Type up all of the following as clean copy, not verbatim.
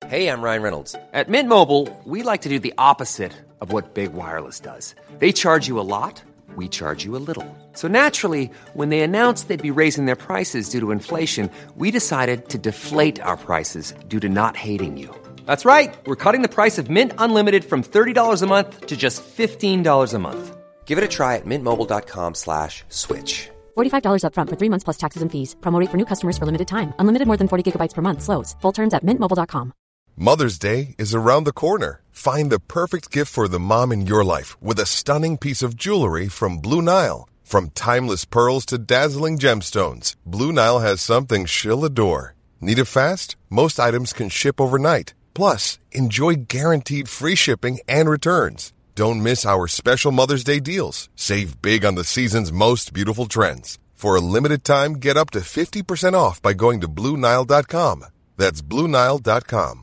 Hey, I'm Ryan Reynolds. At Mint Mobile, we like to do the opposite of what Big Wireless does. They charge you a lot, we charge you a little. So naturally, when they announced they'd be raising their prices due to inflation, we decided to deflate our prices due to not hating you. That's right. We're cutting the price of Mint Unlimited from $30 a month to just $15 a month. Give it a try at mintmobile.com/switch. $45 up front for 3 months plus taxes and fees. Promo rate for new customers for limited time. Unlimited more than 40 gigabytes per month. Slows full terms at mintmobile.com. Mother's Day is around the corner. Find the perfect gift for the mom in your life with a stunning piece of jewelry from Blue Nile. From timeless pearls to dazzling gemstones, Blue Nile has something she'll adore. Need it fast? Most items can ship overnight. Plus, enjoy guaranteed free shipping and returns. Don't miss our special Mother's Day deals. Save big on the season's most beautiful trends. For a limited time, get up to 50% off by going to BlueNile.com. That's BlueNile.com.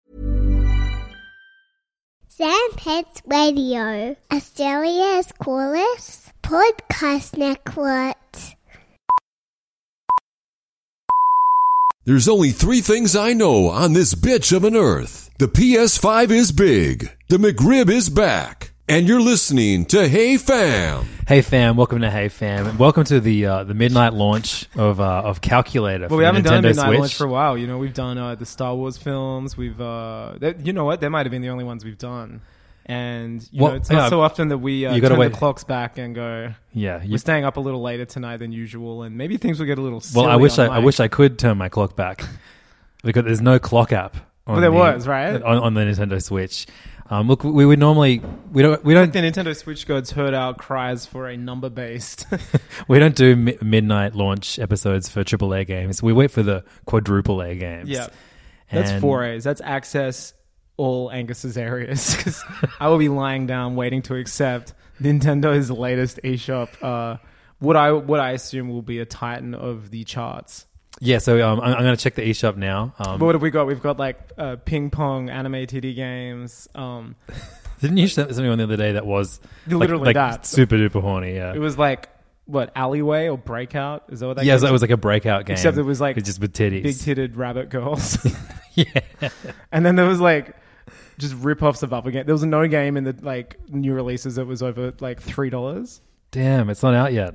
Sandpets Radio, Australia's coolest podcast network. There's only 3 things I know on this bitch of an earth. The PS5 is big, the McRib is back, and you're listening to Hey Fam. Hey fam, welcome to Hey Fam, and welcome to the midnight launch of Calculator. Well, we haven't done a midnight Switch. launch for a while. You know, we've done the Star Wars films. We've, you know what? They might have been the only ones we've done. And you know, it's not so often that we turn the clocks back and go, we're staying up a little later tonight than usual, and maybe things will get a little silly. Well, I wish I could turn my clock back because there's no clock app. Well, there was, right? On the Nintendo Switch. Look, we would normally we don't the Nintendo Switch gods heard our cries for a number based. We don't do midnight launch episodes for AAA games. We wait for the quadruple A games. Yeah, that's 4As. That's access all Angus's areas, because I will be lying down waiting to accept Nintendo's latest eShop. What I assume will be a titan of the charts. Yeah, so I'm going to check the eShop now. But what have we got? We've got like ping pong anime TD games. Didn't you send something on the other day that was literally that super duper horny? Yeah, it was like what, Alleyway or Breakout? Is that what that? Yeah, game it was like a breakout game, except it was like just with titties, big titted rabbit girls. Yeah, and then there was like just rip-offs of other games. There was no game in the like new releases that was over like $3. Damn, it's not out yet.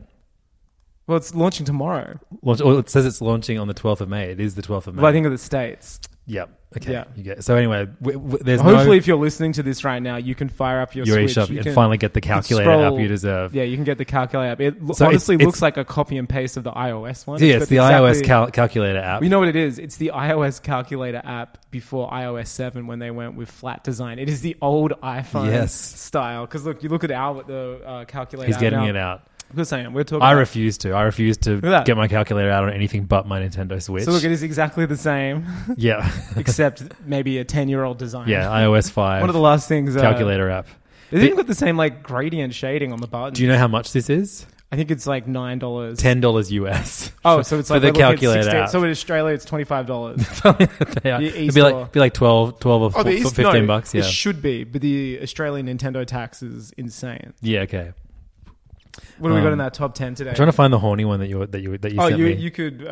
Well, it's launching tomorrow. It says it's launching on the 12th of May. It is the 12th of May. Well, I think of the States. Yep. Okay. Yeah. You get it. So anyway, there's hopefully if you're listening to this right now, you can fire up your Switch. eShop and finally get the calculator app you deserve. Yeah, you can get the calculator app. It honestly looks like a copy and paste of the iOS one. Yeah, it's the iOS calculator app. You know what it is? It's the iOS calculator app before iOS 7 when they went with flat design. It is the old iPhone style. Because look, you look at the calculator He's app getting now. it out. We're saying we're talking. I refuse to get my calculator out on anything but my Nintendo Switch. So look, it is exactly the same. Yeah, except maybe a 10-year-old design. Yeah, iOS 5. One of the last things. Calculator app. They even got the same like gradient shading on the button. Do you know how much this is? I think it's like $9. $10 US. Oh, so it's for like the calculator app. So in Australia, it's $25. It'd be like 12 or 15 bucks. Yeah, it should be, but the Australian Nintendo tax is insane. Yeah. Okay. What do we got in that top 10 today? I'm trying to find the horny one that you sent me. You could,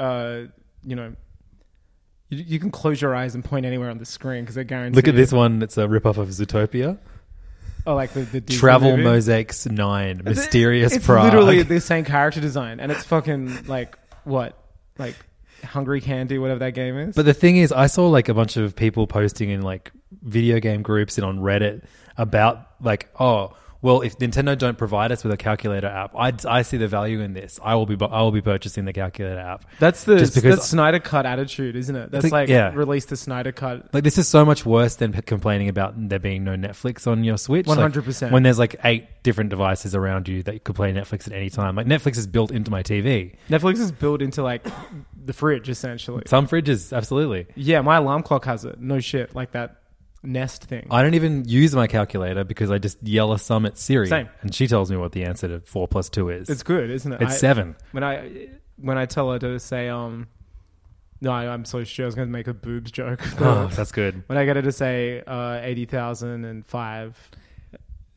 you can close your eyes and point anywhere on the screen because I guarantee. Look at this one. It's a ripoff of Zootopia. Oh, like the Disney Travel movie? Mosaics 9, Mysterious Prague. It's literally the same character design, and it's fucking like what, like Hungry Candy, whatever that game is. But the thing is, I saw like a bunch of people posting in like video game groups and on Reddit about like, oh, well, if Nintendo don't provide us with a calculator app, I see the value in this. I will be purchasing the calculator app. That's that's Snyder Cut attitude, isn't it? That's release the Snyder Cut. Like this is so much worse than complaining about there being no Netflix on your Switch. 100%. Like, when there's like 8 different devices around you that you could play Netflix at any time. Like Netflix is built into my TV. Netflix is built into like the fridge essentially. Some fridges, absolutely. Yeah, my alarm clock has it. No shit, like that Nest thing. I don't even use my calculator because I just yell a sum at Siri. Same. And she tells me what the answer to 4 + 2 is. It's good, isn't it? It's 7. When I tell her to say, no, I'm so sure I was going to make a boobs joke. Oh, that's good. When I get her to say 80,005,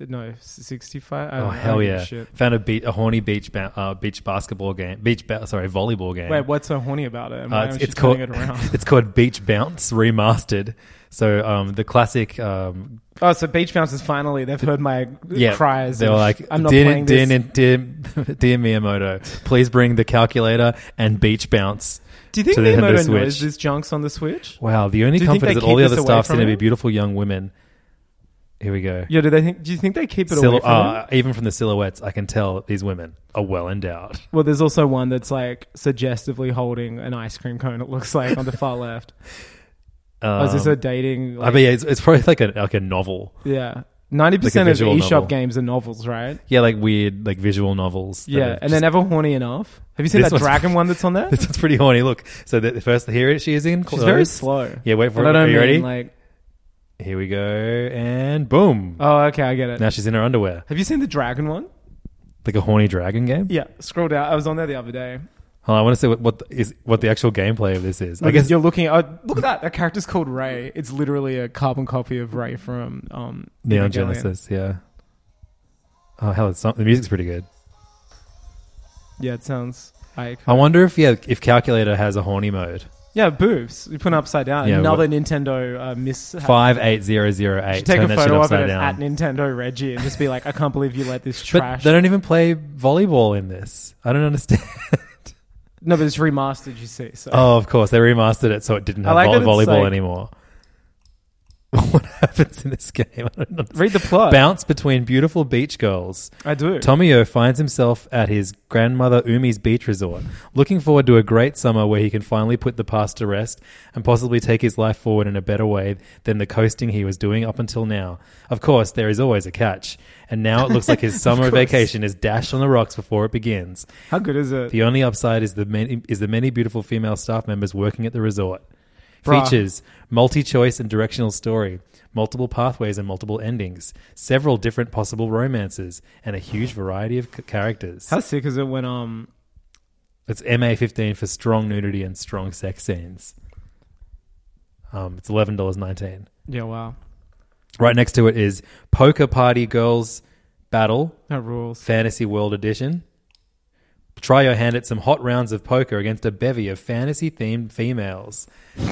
65. Oh hell yeah! Found a horny beach basketball game. Volleyball game. Wait, what's so horny about it? It's called it's called Beach Bounce Remastered. So the classic. So Beach Bounce is finally. They've heard my cries. They were like, "I'm not playing this." Dear Miyamoto, please bring the calculator and Beach Bounce. Do you think Miyamoto knows this junk's on the Switch? Wow, the only comfort is that all the other stuff's going to be beautiful young women. Here we go. Yeah, do you think they keep it away from him? Even from the silhouettes, I can tell that these women are well endowed. Well, there's also one that's like suggestively holding an ice cream cone, it looks like, on the far left. Is this a dating... I mean, it's probably like a novel. Yeah. 90% of eShop games are novels, right? Yeah, like weird, like visual novels. Yeah, and they're never horny enough. Have you seen that dragon one that's on there? This one's pretty horny. Look, so the first, here she is in. She's very slow. Yeah, wait for it. Are you ready? Here we go, and boom. Oh, okay, I get it. Now she's in her underwear. Have you seen the dragon one? Like a horny dragon game? Yeah, scroll down. I was on there the other day. I want to see what the actual gameplay of this is. I guess you're looking. Look at that. That character's called Ray. It's literally a carbon copy of Ray from Neon Genesis. Yeah. Oh hell, the music's pretty good. Yeah, it sounds like. I wonder if Calculator has a horny mode. Yeah, boobs. You put them upside down. Yeah, Another Nintendo miss. 58008. Take a photo of it at Nintendo Reggie and just be like, I can't believe you let this trash. But they don't even play volleyball in this. I don't understand. No, but it's remastered, you see. So. Oh, of course. They remastered it so it didn't have volleyball anymore. What happens in this game? I don't know. Read the plot. Bounce between beautiful beach girls. I do. Tomio finds himself at his grandmother Umi's beach resort, looking forward to a great summer where he can finally put the past to rest and possibly take his life forward in a better way than the coasting he was doing up until now. Of course, there is always a catch, and now it looks like his summer vacation is dashed on the rocks before it begins. How good is it? The only upside is the many beautiful female staff members working at the resort. Features multi-choice and directional story, multiple pathways and multiple endings, several different possible romances, and a huge variety of characters. How sick is it when It's MA15 for strong nudity and strong sex scenes. It's $11.19. Yeah, wow. Right next to it is Poker Party Girls Battle. That rules. Fantasy World Edition. Try your hand at some hot rounds of poker against a bevy of fantasy-themed females.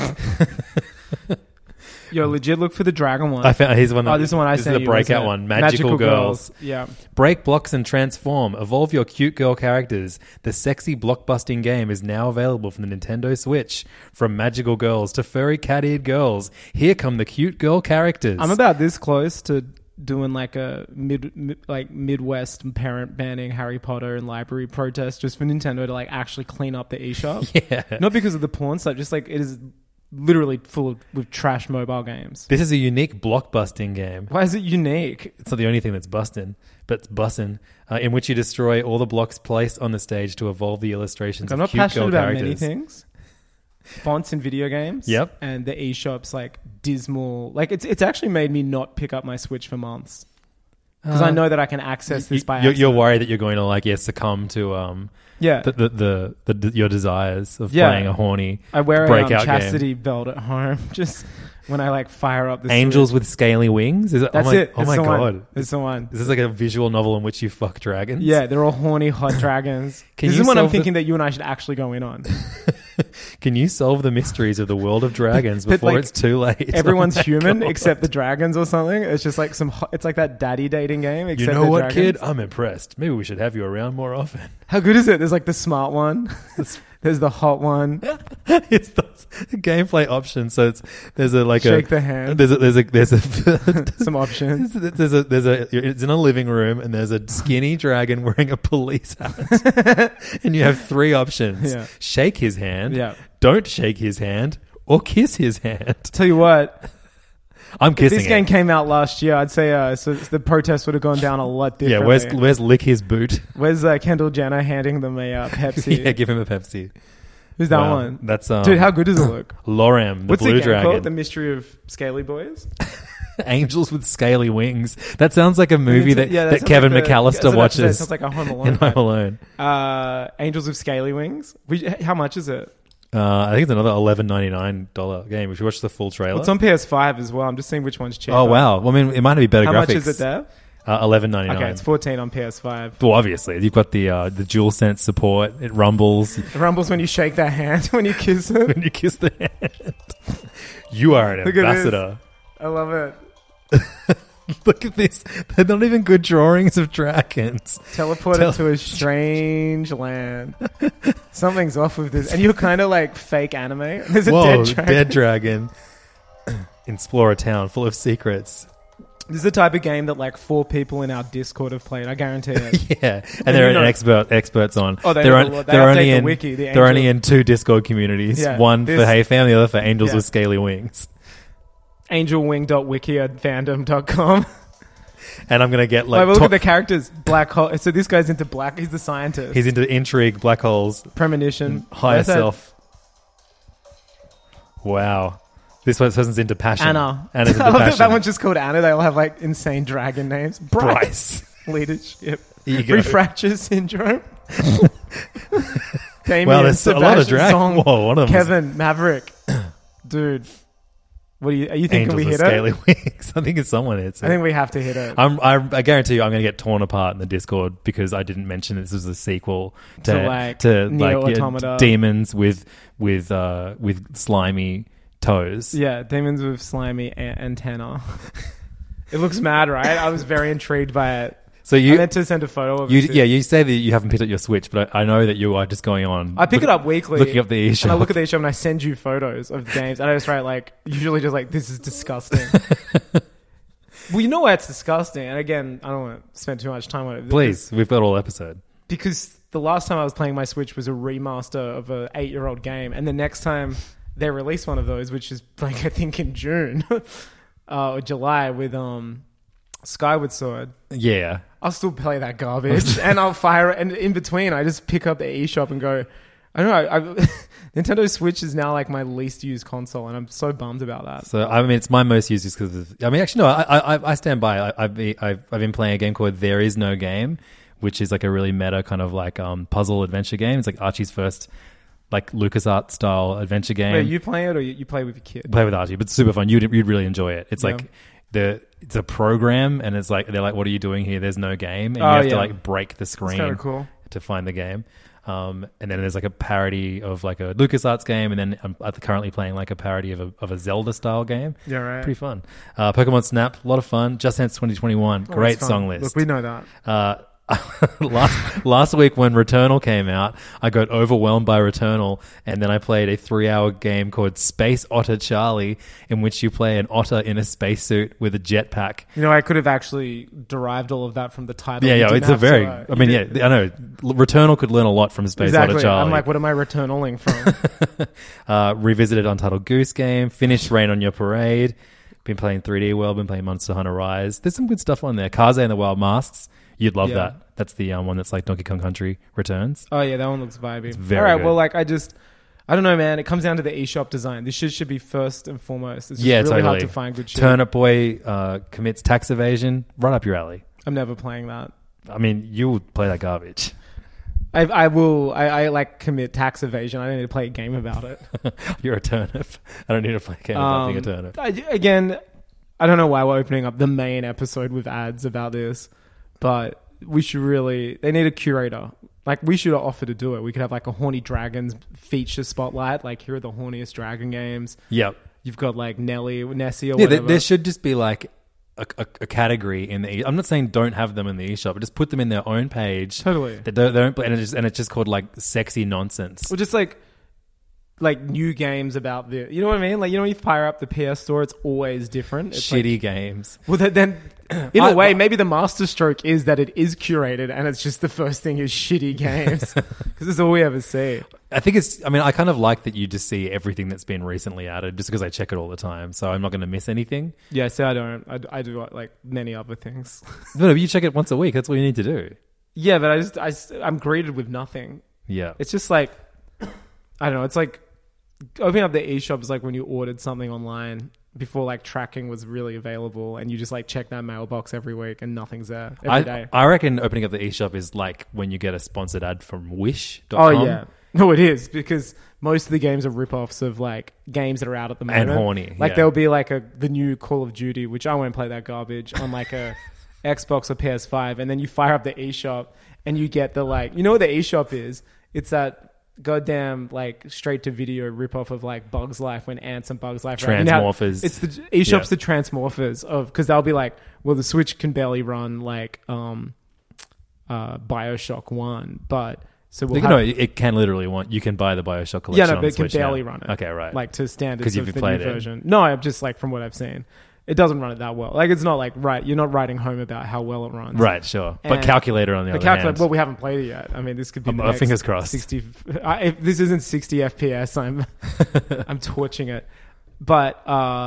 Yo, legit look for the dragon one. Here's one. This is the one I sent you. This is the breakout one. Magical Girls. Yeah. Break blocks and transform. Evolve your cute girl characters. The sexy blockbusting game is now available from the Nintendo Switch. From magical girls to furry cat-eared girls, here come the cute girl characters. I'm about this close to doing like a Midwest parent banning Harry Potter and library protest just for Nintendo to like actually clean up the eShop. Yeah. Not because of the porn site, just like it is literally full with trash mobile games. This is a unique blockbusting game. Why is it unique? It's not the only thing that's busting, but it's bussin', in which you destroy all the blocks placed on the stage to evolve the illustrations of cute girl characters. I'm not passionate about many things. Fonts in video games. Yep. And the eShop's like dismal. Like it's actually made me not pick up my Switch for months. Because I know that I can access this by accident. You're worried that you're going to succumb to your desires of playing a horny I wear breakout a chastity belt at home just when I fire up the Angels Switch. with Scaly Wings? Is it? That's it. Oh my God. It's the one. This is like a visual novel in which you fuck dragons? Yeah, they're all horny hot dragons. This is one I'm thinking that you and I should actually go in on. Can you solve the mysteries of the world of dragons before it's too late? Everyone's human except the dragons or something. It's just like it's like that daddy dating game. Except you know what, dragons. kid? I'm impressed. Maybe we should have you around more often. How good is it? There's like the smart one. There's the hot one. It's the gameplay option. So there's shake the hand. There's a some options. It's in a living room and there's a skinny dragon wearing a police hat. And you have three options. Yeah. Shake his hand. Yeah. Don't shake his hand or kiss his hand. Tell you what. I'm kissing If this game came out last year, I'd say so the protest would have gone down a lot differently. Yeah, where's lick his boot? Where's Kendall Jenner handing them a Pepsi? Yeah, give him a Pepsi. Who's that one? That's dude. How good does it look? Lorem, the blue dragon. Called? The Mystery of Scaly Boys. Angels with Scaly Wings. That sounds like a movie that Kevin McAllister watches. That sounds like a Home Alone. In Home Alone. Angels with Scaly Wings. How much is it? I think it's another $11.99 game. We should watch the full trailer. It's on PS5 as well. I'm just seeing which one's cheaper. Oh, wow. Well, I mean, it might be better graphics. How much is it there? $11.99. Okay, it's $14 on PS5. Well, obviously, you've got the DualSense support. It rumbles. It rumbles when you shake their hand, when you kiss it. When you kiss the hand. You are an ambassador. I love it. Look at this. They're not even good drawings of dragons. Teleported to a strange land. Something's off with this. And you're kind of like fake anime. There's a dead dragon. Explore a town full of secrets. This is the type of game that like 4 people in our Discord have played. I guarantee it. Yeah, and they're experts on. Oh, they're only in 2 Discord communities. Yeah, one for Hey Fam, the other for Angels with Scaly Wings. Angelwing.wiki at fandom.com. And I'm going to get like... look at the characters. Black hole. So this guy's into black... He's the scientist. He's into intrigue, black holes. Premonition. Higher self. Wow. This person's into passion. Anna. Anna's into passion. That one's just called Anna. They all have like insane dragon names. Bryce. Leadership. Refracture syndrome. Damien, well, there's a lot of dragons. Whoa, one of them. Kevin, Maverick. Dude. What are you thinking? We hit Scaly Wings. I think it's someone hits it. I think we have to hit it. I guarantee you, I'm going to get torn apart in the Discord because I didn't mention this was a sequel to Neo Automata. Demons with slimy toes. Yeah, demons with slimy antenna. It looks mad, right? I was very intrigued by it. So I meant to send a photo of it. You say that you haven't picked up your Switch, but I know that you are just going on. I pick it up weekly. Looking up the eShop. And I look at the eShop and I send you photos of games. And I just write like, usually just like, this is disgusting. Well, you know why it's disgusting? And again, I don't want to spend too much time on it. Please, we've got all episode. Because the last time I was playing my Switch was a remaster of an 8-year-old game. And the next time they release one of those, which is like, I think in June or July with Skyward Sword. Yeah. I'll still play that garbage and I'll fire it. And in between, I just pick up the eShop and go, I don't know. Nintendo Switch is now like my least used console, and I'm so bummed about that. So I mean, it's my most used just because of. I mean, actually, no. I stand by. I've been playing a game called There Is No Game, which is like a really meta kind of like puzzle adventure game. It's like Archie's first like LucasArts style adventure game. Wait, you play it or you play with your kid? Play with Archie, but it's super fun. You'd really enjoy it. It's like it's a program, and it's like they're like, "What are you doing here? There's no game," and you have to like break the screen to find the game. And then there's like a parody of like a LucasArts game, and then I'm currently playing like a parody of a Zelda style game. Yeah, right. Pretty fun. Pokemon Snap, a lot of fun. Just Dance 2021, great song list. Look, we know that. Last week when Returnal came out, I got overwhelmed by Returnal, and then I played a 3-hour game called Space Otter Charlie, in which you play an otter in a spacesuit with a jetpack. You know, I could have actually derived all of that from the title. Yeah, it's a very... I mean, I know. Returnal could learn a lot from Space Otter Charlie. I'm like, what am I Returnaling from? Revisited Untitled Goose Game, finished Rain on Your Parade, been playing 3D World, been playing Monster Hunter Rise. There's some good stuff on there. Kaze and the Wild Masks. You'd love that. That's the one that's like Donkey Kong Country Returns. Oh, yeah, that one looks vibey. It's very All right, good. well, like, I don't know, man. It comes down to the eShop design. This shit should be first and foremost. It's just really hard to find good shit. Turnip Boy commits tax evasion. Right up your alley. I'm never playing that. I mean, you will play that garbage. I will. I like commit tax evasion. I don't need to play a game about it. You're a turnip. I don't need to play a game about being a turnip. Again, I don't know why we're opening up the main episode with ads about this, but we should really... They need a curator. Like, we should offer to do it. We could have like a Horny Dragons feature spotlight. Like, here are the horniest dragon games. Yep. You've got like Nessie or whatever. There should just be like a category in the... I'm not saying don't have them in the eShop, but just put them in their own page. Totally. They don't play, and it's just called like sexy nonsense. Or just like new games about the... You know what I mean? Like, you know, when you fire up the PS Store, it's always different. It's shitty like, games. Well, then... In a way, maybe the masterstroke is that it is curated and it's just the first thing is shitty games. Because that's all we ever see. I think it's... I mean, I kind of like that you just see everything that's been recently added just because I check it all the time. So I'm not going to miss anything. Yeah, so I don't. I do like many other things. No, but you check it once a week. That's all you need to do. Yeah, but I'm greeted with nothing. Yeah. It's just like... I don't know. It's like... Opening up the eShop is like when you ordered something online... before like tracking was really available, and you just like check that mailbox every week and nothing's there every day. I reckon opening up the eShop is like when you get a sponsored ad from Wish.com. Oh yeah. No, it is, because most of the games are rip-offs of like games that are out at the moment. And horny. Like there'll be like the new Call of Duty, which I won't play that garbage, on like a Xbox or PS5, and then you fire up the eShop and you get the like, you know what the eShop is? It's that goddamn like straight to video ripoff of like Bugs Life when Ants and Bugs Life Transmorphers. It's the eShop's the Transmorphers of, because they'll be like, well, the Switch can barely run like BioShock 1, but so it can literally you can buy the BioShock collection. Yeah, no, but it can Switch barely now. run it. Okay, right. Like to standards of the played new version. No, I'm just like from what I've seen. It doesn't run it that well. Like, it's not like, you're not writing home about how well it runs. Right, sure. But Calculator on the other hand. Well, we haven't played it yet. I mean, this could be the next fingers crossed. 60. If this isn't 60 FPS, I'm torching it. But,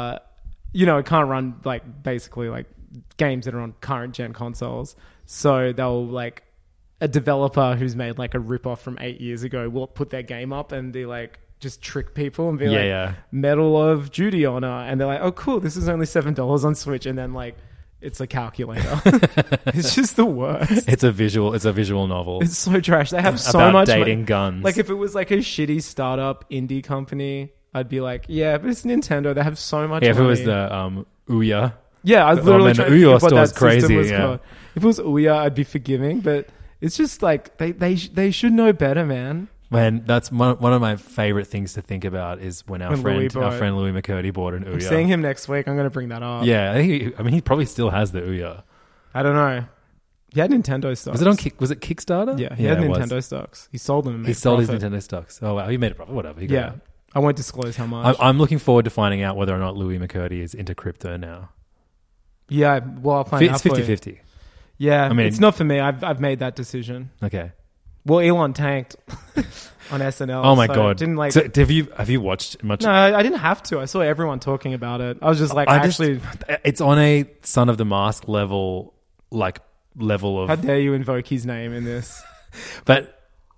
it can't run, like, basically, like, games that are on current gen consoles. So they'll, like, a developer who's made, like, a ripoff from 8 years ago will put their game up and be like, just trick people and be Medal of Duty on her, and they're like, oh cool, this is only $7 on Switch, and then like it's a calculator. It's just the worst. It's a visual novel. It's so trash. They have so much dating guns. Like if it was like a shitty startup indie company, I'd be like, yeah, but it's Nintendo. They have so much money. If it was the Ouya. Yeah, I was literally trying to think what that crazy, system was called. If it was Ouya, I'd be forgiving, but it's just like they should know better, man. Man, that's one of my favorite things to think about is when our friend Louis McCurdy bought an Ouya. I'm seeing him next week. I'm going to bring that up. Yeah, he probably still has the Ouya. I don't know. He had Nintendo stocks. Was it Kickstarter? Yeah, he had Nintendo stocks. He sold them. He sold his Nintendo stocks. Oh wow, he made a profit. Whatever. I won't disclose how much. I'm looking forward to finding out whether or not Louis McCurdy is into crypto now. Yeah, well, I'll find out. It's 50-50. Yeah, I mean, it's not for me. I've made that decision. Okay. Well, Elon tanked on SNL. Oh my god! Didn't like. So have you watched much? No, I didn't have to. I saw everyone talking about it. I was just like, it's on a Son of the Mask level of. How dare you invoke his name in this? But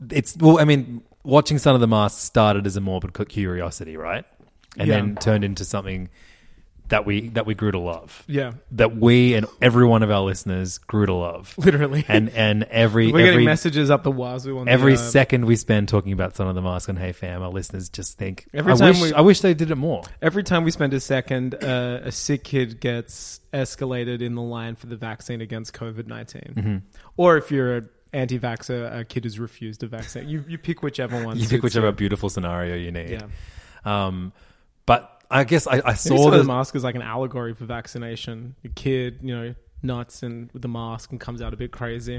watching Son of the Mask started as a morbid curiosity, right? And then turned into something that we grew to love. Yeah. That we and every one of our listeners grew to love. Literally. And we're getting messages up the wazoo on every second we spend talking about Son of the Mask on Hey Fam, our listeners just think, I wish they did it more. Every time we spend a second, a sick kid gets escalated in the line for the vaccine against COVID-19. Mm-hmm. Or if you're an anti-vaxxer, a kid who's refused a vaccine. You pick whichever one. You pick whichever beautiful scenario you need. Yeah. But I guess I saw Son of the Mask is like an allegory for vaccination. A kid, nuts and with the mask and comes out a bit crazy.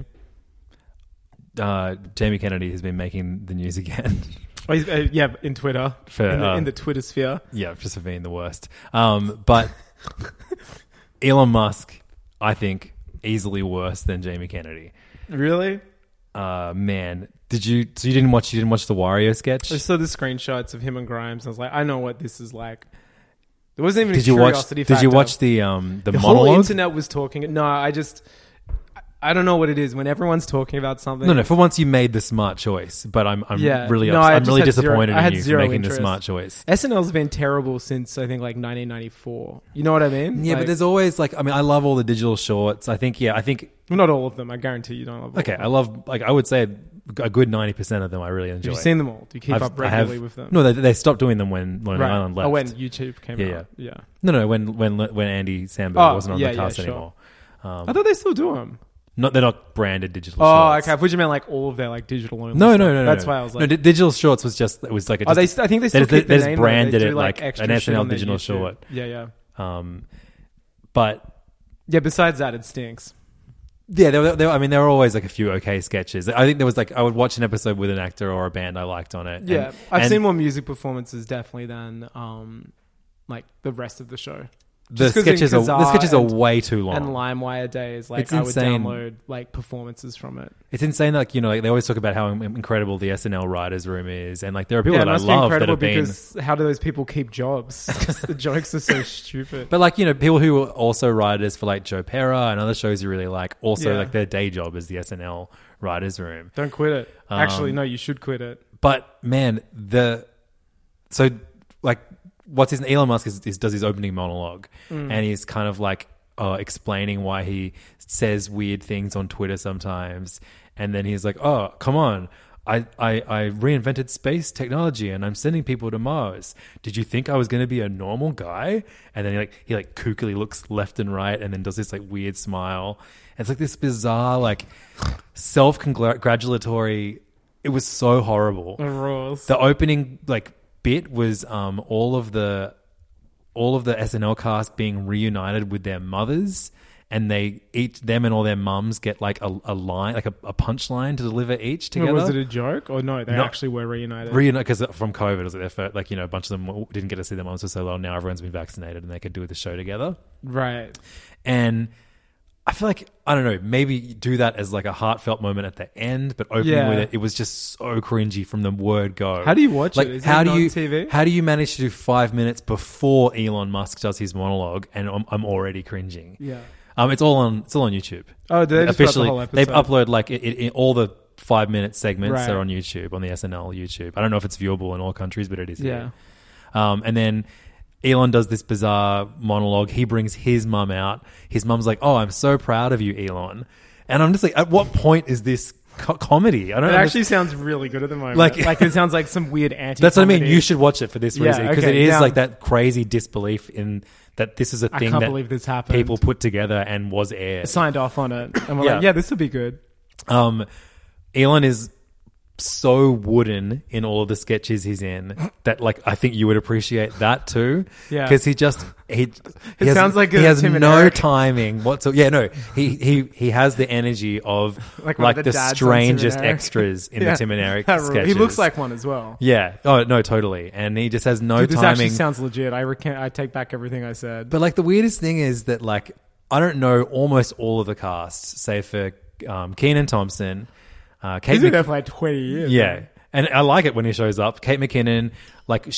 Jamie Kennedy has been making the news again. In Twitter. In the Twitter sphere. Yeah, just for being the worst. But Elon Musk, I think, easily worse than Jamie Kennedy. Really? Man. You didn't watch the Wario sketch? I saw the screenshots of him and Grimes. I was like, I know what this is like. There wasn't even a curiosity factor. Did you watch the monologue? The whole internet was talking. No, I don't know what it is when everyone's talking about something. No. For once, you made the smart choice, but I'm really disappointed in you for making the smart choice. SNL's been terrible since I think like 1994. You know what I mean? Yeah, but there's always I love all the digital shorts. I think well, not all of them. I guarantee you don't love all of them. I love I would say a good 90% of them I really enjoy. Have you seen them all? Do you keep up regularly with them? No, they stopped doing them when Lonely Island left. Oh, when YouTube came out. Yeah. No, when Andy Samberg wasn't on the cast anymore. I thought they still do them. They're not branded digital shorts. Oh, okay. I thought you meant like all of their like digital only. No. That's why I was like, no. Digital shorts was just I think they still keep the name. Branded it like an SNL digital short. Yeah. But yeah. Besides that, it stinks. Yeah, there were always like a few okay sketches. I think there was I would watch an episode with an actor or a band I liked on it. Yeah, I've seen more music performances definitely than like the rest of the show. The sketches are way too long. And LimeWire days, I would download like performances from it. It's insane. They always talk about how incredible the SNL writers' room is, and there are people that I love that have been. How do those people keep jobs? Because the jokes are so stupid. But people who are also writers for Joe Pera and other shows you really like, also their day job is the SNL writers' room. Don't quit it. Actually, no, you should quit it. But man, what's his Elon Musk does his opening monologue and he's kind of explaining why he says weird things on Twitter sometimes, and then he's like, oh come on, I reinvented space technology and I'm sending people to Mars. Did you think I was going to be a normal guy? And then he kookily looks left and right and then does this like weird smile. It's like this bizarre like self-congratulatory. It was so horrible. The opening like bit was all of the SNL cast being reunited with their mothers. And them and all their mums get like a line, like a punchline to deliver each together. Was it a joke or no? They actually were reunited. Because from COVID, it was like their first, like, a bunch of them didn't get to see their mums for so long. Now everyone's been vaccinated and they could do the show together. Right. And I feel like, I don't know, maybe do that as like a heartfelt moment at the end, but opening with it was just so cringy from the word go. How do you watch it? Is it on TV? How do you manage to do 5 minutes before Elon Musk does his monologue and I'm already cringing? Yeah. It's all on YouTube. Oh, did they just officially? The whole episode? They've uploaded like all the 5-minute segments are on YouTube, on the SNL YouTube. I don't know if it's viewable in all countries, but it is. Yeah. And then Elon does this bizarre monologue. He brings his mum out. His mum's like, "Oh, I'm so proud of you, Elon." And I'm just like, at what point is this comedy? I don't know. It actually sounds really good at the moment. Like it sounds like some weird anti-comedy. That's what I mean. You should watch it for this reason because it is like that crazy disbelief in that this is a thing believe this happened. People put together and was aired. Signed off on it. And we're like, yeah, this would be good. Elon is so wooden in all of the sketches he's in that like I think you would appreciate that too. Yeah. Because he sounds like he has no timing whatsoever. Yeah, no. He has the energy of like the strangest extras in the Tim and Eric sketches. He looks like one as well. Yeah. Oh no, totally. And he just has no timing. This actually sounds legit. I take back everything I said. But like the weirdest thing is that like I don't know almost all of the cast, save for Kenan Thompson. He's been there for like 20 years. Yeah. Man. And I like it when he shows up. Kate McKinnon, like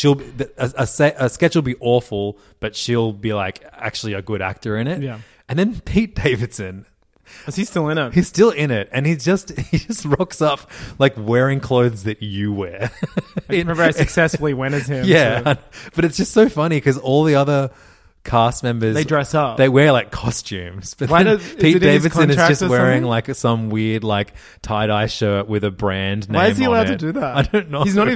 a sketch will be awful, but she'll be like actually a good actor in it. Yeah. And then Pete Davidson. Is he still in it? He's still in it. And he just rocks up like wearing clothes that you wear. I remember I successfully went as him. Yeah. So. But it's just so funny because all the other cast members, they dress up. They wear like costumes. But Pete Davidson is just wearing like some weird like tie-dye shirt with a brand name. Why is he allowed to do that? I don't know. He's not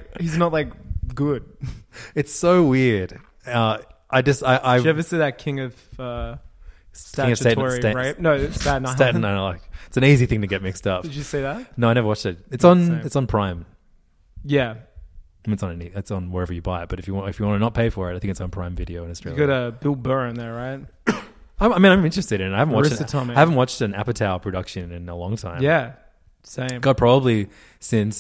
good. It's so weird. Did you ever see that King of Statutory Rape? No, it's Staten Island. Staten Island. It's an easy thing to get mixed up. Did you see that? No, I never watched it. It's on Prime. Yeah. It's on wherever you buy it, but if you want to not pay for it, I think it's on Prime Video in Australia. You got Bill Burr in there, right? I'm interested in it. I haven't watched an Apatow production in a long time. Yeah, same. God, probably since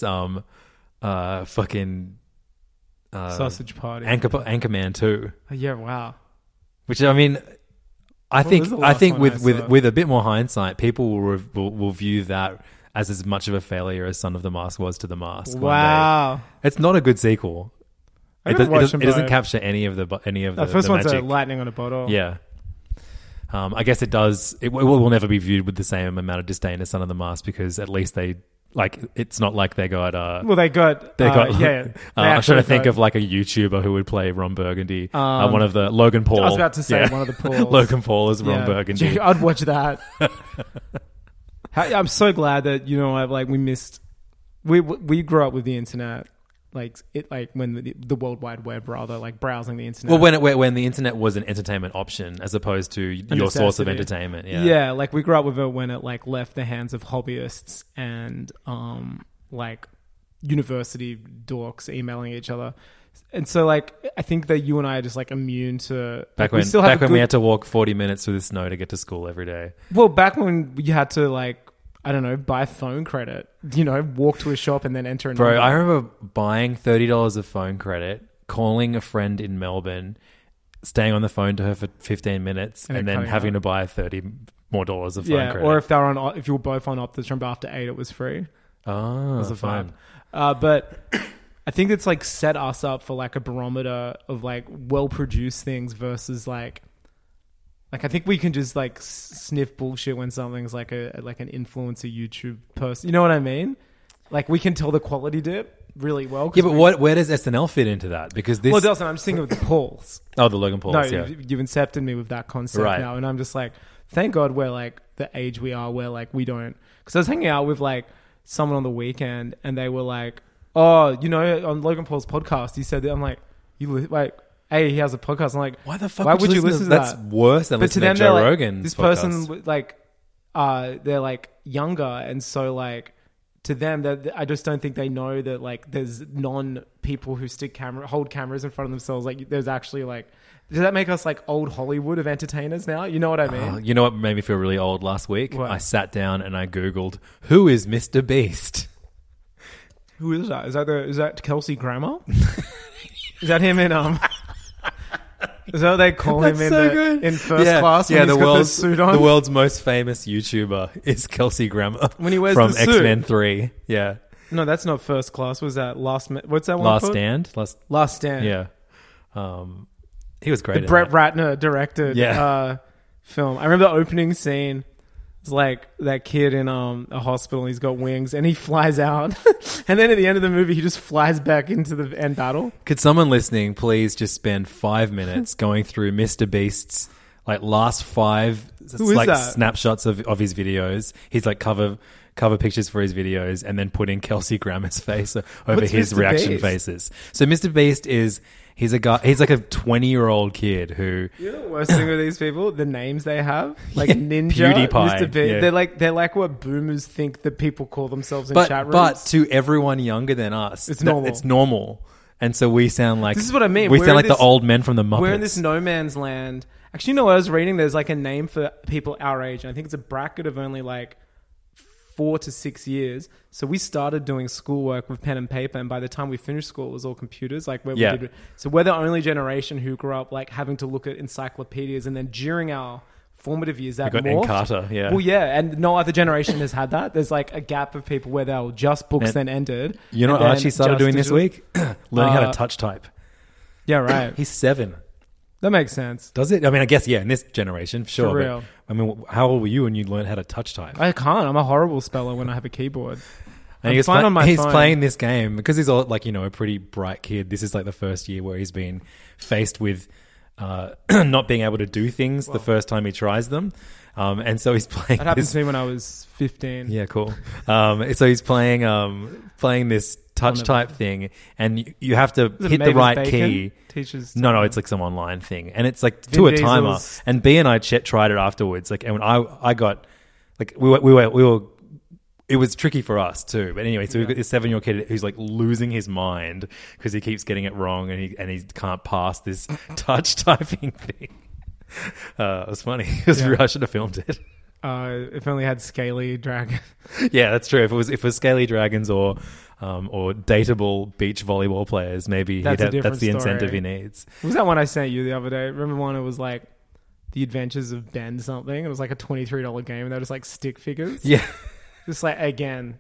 fucking Sausage Party, Anchorman 2. Yeah, wow. Which I mean, I think with a bit more hindsight, people will view that as much of a failure as Son of the Mask was to The Mask. Wow. It's not a good sequel. It doesn't capture any of the first one's a lightning on a bottle. Yeah. I guess it does. It will never be viewed with the same amount of disdain as Son of the Mask because at least they like. It's not like they got. I'm trying to think of like a YouTuber who would play Ron Burgundy. One of the Logan Paul. I was about to say one of the Pauls. Logan Paul is Ron Burgundy. I'd watch that. I'm so glad that we missed. We grew up with the internet, like when the World Wide Web, rather, like browsing the internet. Well, when the internet was an entertainment option as opposed to your source of entertainment. Yeah, like we grew up with it when it like left the hands of hobbyists and like university dorks emailing each other. And so, like, I think that you and I are just like immune to back when we had to walk 40 minutes through the snow to get to school every day. Well, back when you had to like, I don't know, buy phone credit, walk to a shop and then enter a number. I remember buying $30 of phone credit, calling a friend in Melbourne, staying on the phone to her for 15 minutes, and then having to buy $30 more of phone credit. Or if you were both on Optus, remember after 8 it was free. Oh, that's fun. But I think it's like set us up for like a barometer of like well-produced things versus like I think we can just like sniff bullshit when something's like an influencer YouTube person. You know what I mean? Like we can tell the quality dip really well. Yeah, but where does SNL fit into that? Because this... Well, it doesn't. I'm just thinking of the Pauls. Oh, the Logan Pauls, No, you've incepted me with that concept now. And I'm just like, thank God we're like the age we are where like we don't... Because I was hanging out with like someone on the weekend, and they were like, "Oh, you know, on Logan Paul's podcast, he said that." I'm like, hey, he has a podcast. I'm like, why the fuck would you listen to that? That's worse than listening to Joe Rogan's this podcast. Person, like, they're like younger, and so like to them, that I just don't think they know that like there's non-people who hold cameras in front of themselves. Like, there's actually like, does that make us like old Hollywood of entertainers now? You know what I mean? You know what made me feel really old last week? What? I sat down and I Googled, who is Mr. Beast? Who is that? Is that Kelsey Grammer? Is that him in Is that what they call him in First Class? When he's got the suit on? The world's most famous YouTuber is Kelsey Grammer. When he wears from the suit. X-Men 3. Yeah. No, that's not First Class. Was that what's that one Last called? Stand? Last Stand. Yeah. He was great. The Brett Ratner directed film. I remember the opening scene. It's like that kid in a hospital. He's got wings and he flies out. And then at the end of the movie, he just flies back into the end battle. Could someone listening please just spend 5 minutes going through Mr. Beast's like last 5 snapshots of his videos? He's like cover pictures for his videos and then putting Kelsey Grammer's face over his reaction faces. So Mr. Beast he's a guy. He's like a 20-year-old kid who. You know the worst thing with these people? The names they have, like Ninja, PewDiePie. Mr. Beast. Yeah. They're like what boomers think that people call themselves in chat rooms. But to everyone younger than us, it's normal. It's normal, and so we sound like this is what I mean. We sound like the old men from the Muppets. We're in this no man's land. Actually, you know what I was reading? There's like a name for people our age, and I think it's a bracket of only like 4 to 6 years. So we started doing schoolwork with pen and paper, and by the time we finished school, it was all computers. Like we did. So we're the only generation who grew up like having to look at encyclopedias, and then during our formative years, that morphed. Encarta, yeah. Well, yeah, and no other generation has had that. There's like a gap of people where they were just books, then ended. You know what I actually started doing this week? Learning how to touch type. Yeah, right. He's 7. That makes sense. Does it? I mean, I guess, in this generation, sure. For real. But, I mean, how old were you when you learned how to touch type? I can't. I'm a horrible speller when I have a keyboard. And he's playing this game because he's all like, a pretty bright kid. This is like the first year where he's been faced with not being able to do things the first time he tries them. And so he's playing. That happened to me when I was 15. Yeah, cool. So he's playing this touch type thing, and you have to hit the right key. Teaches. No, it's like some online thing, and it's like to a timer. And B and I tried it afterwards. Like, and when I got like we were. It was tricky for us too, but anyway. So we've got this 7-year-old kid who's like losing his mind because he keeps getting it wrong, and he can't pass this touch typing thing. It was funny. I should have filmed it. If only had scaly dragon. Yeah, that's true. If it was scaly dragons or dateable beach volleyball players, maybe that's the incentive he needs. What was that one I sent you the other day? Remember one? It was like The Adventures of Ben something. It was like a $23 game, and they were just like stick figures. Yeah. Just like, again,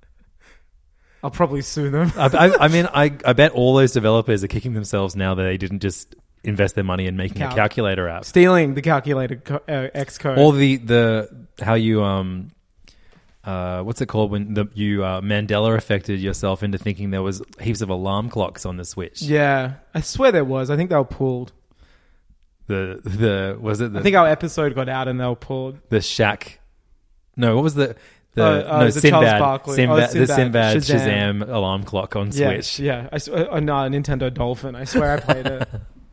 I'll probably sue them. I mean, I bet all those developers are kicking themselves now that they didn't just invest their money in making a calculator app. Stealing the calculator X code. Or how you, what's it called when you Mandela affected yourself into thinking there was heaps of alarm clocks on the Switch. Yeah, I swear there was. I think they were pulled. I think our episode got out and they were pulled. The Shaq. No, what was the... Sinbad Shazam alarm clock on Switch. Yeah. No, Nintendo Dolphin. I swear I played it.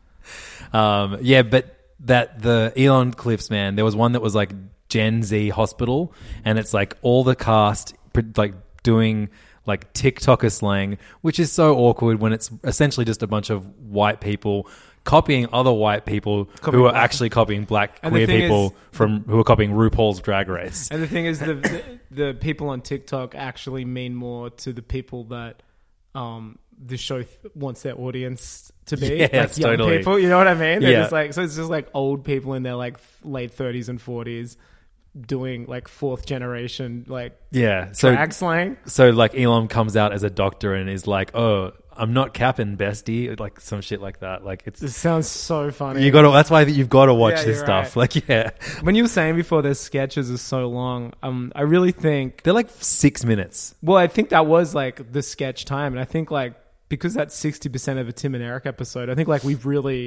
But the Elon clips, man, there was one that was like Gen Z Hospital, and it's like all the cast like doing like TikToker slang, which is so awkward when it's essentially just a bunch of white people copying other white people who are actually copying black queer people who are copying RuPaul's Drag Race. And the thing is, the people on TikTok actually mean more to the people that the show wants their audience to be, like young people. You know what I mean? They're just like, so it's just like old people in their like late 30s and 40s doing like 4th generation drag slang. So like Elon comes out as a doctor and is like, "Oh, I'm not capping, bestie," like some shit like that. Like it sounds so funny. That's why you've got to watch this stuff. Right. Like, when you were saying before, their sketches are so long. I really think they're like 6 minutes. Well, I think that was like the sketch time, and I think like because that's 60% of a Tim and Eric episode, I think like we've really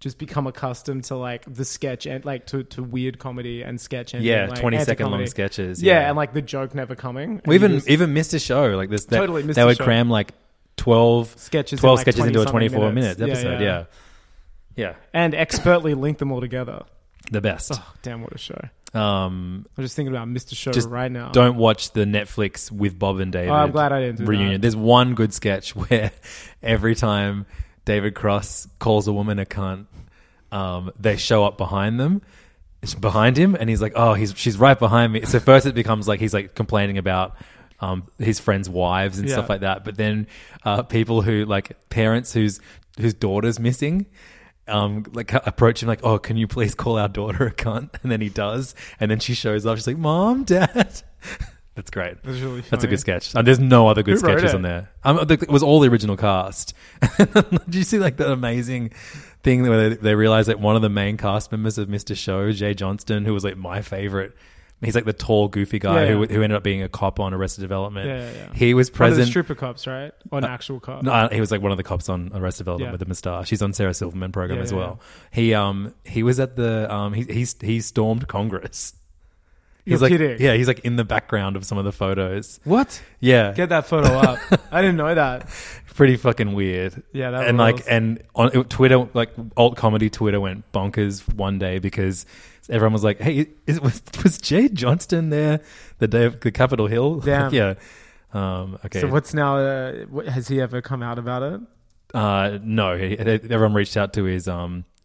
just become accustomed to like the sketch and like to weird comedy and sketch and yeah, like, 20-second long sketches. Yeah, and like the joke never coming. Well, even missed a show like this. Totally missed they would show. cram like 12 sketches into a 24-minute episode. Yeah, and expertly link them all together. The best. Oh, damn, what a show. I'm just thinking about Mr. Show right now. Don't watch the Netflix with Bob and David. I'm glad I didn't do reunion. That. There's one good sketch where every time David Cross calls a woman a cunt, they show up behind him, and he's like, "Oh, she's right behind me." So first it becomes like he's like complaining about his friends' wives and stuff like that. But then people who like parents whose daughter's missing. Like approach him like, "Oh, can you please call our daughter a cunt?" And then he does, and then she shows up. She's like, "Mom, Dad." That's great. That's really funny. That's a good sketch. There's no other good sketches on there. It was all the original cast. Did you see like that amazing thing where they realized that one of the main cast members of Mr. Show, Jay Johnston, who was like my favorite. He's like the tall, goofy guy who ended up being a cop on Arrested Development. Yeah. He was present. One of the stripper cops, right? Or an actual cop? No, he was like one of the cops on Arrested Development with the moustache. He's on Sarah Silverman program as well. He was at the he stormed Congress. You're like, kidding? Yeah, he's like in the background of some of the photos. What? Yeah, get that photo up. I didn't know that. Pretty fucking weird. Yeah, that and was. like and on Twitter, like alt comedy Twitter went bonkers one day because everyone was like, "Hey, was Jay Johnston there the day of the Capitol Hill?" Damn. Yeah. Okay. So what's now? Has he ever come out about it? No. Everyone reached out to his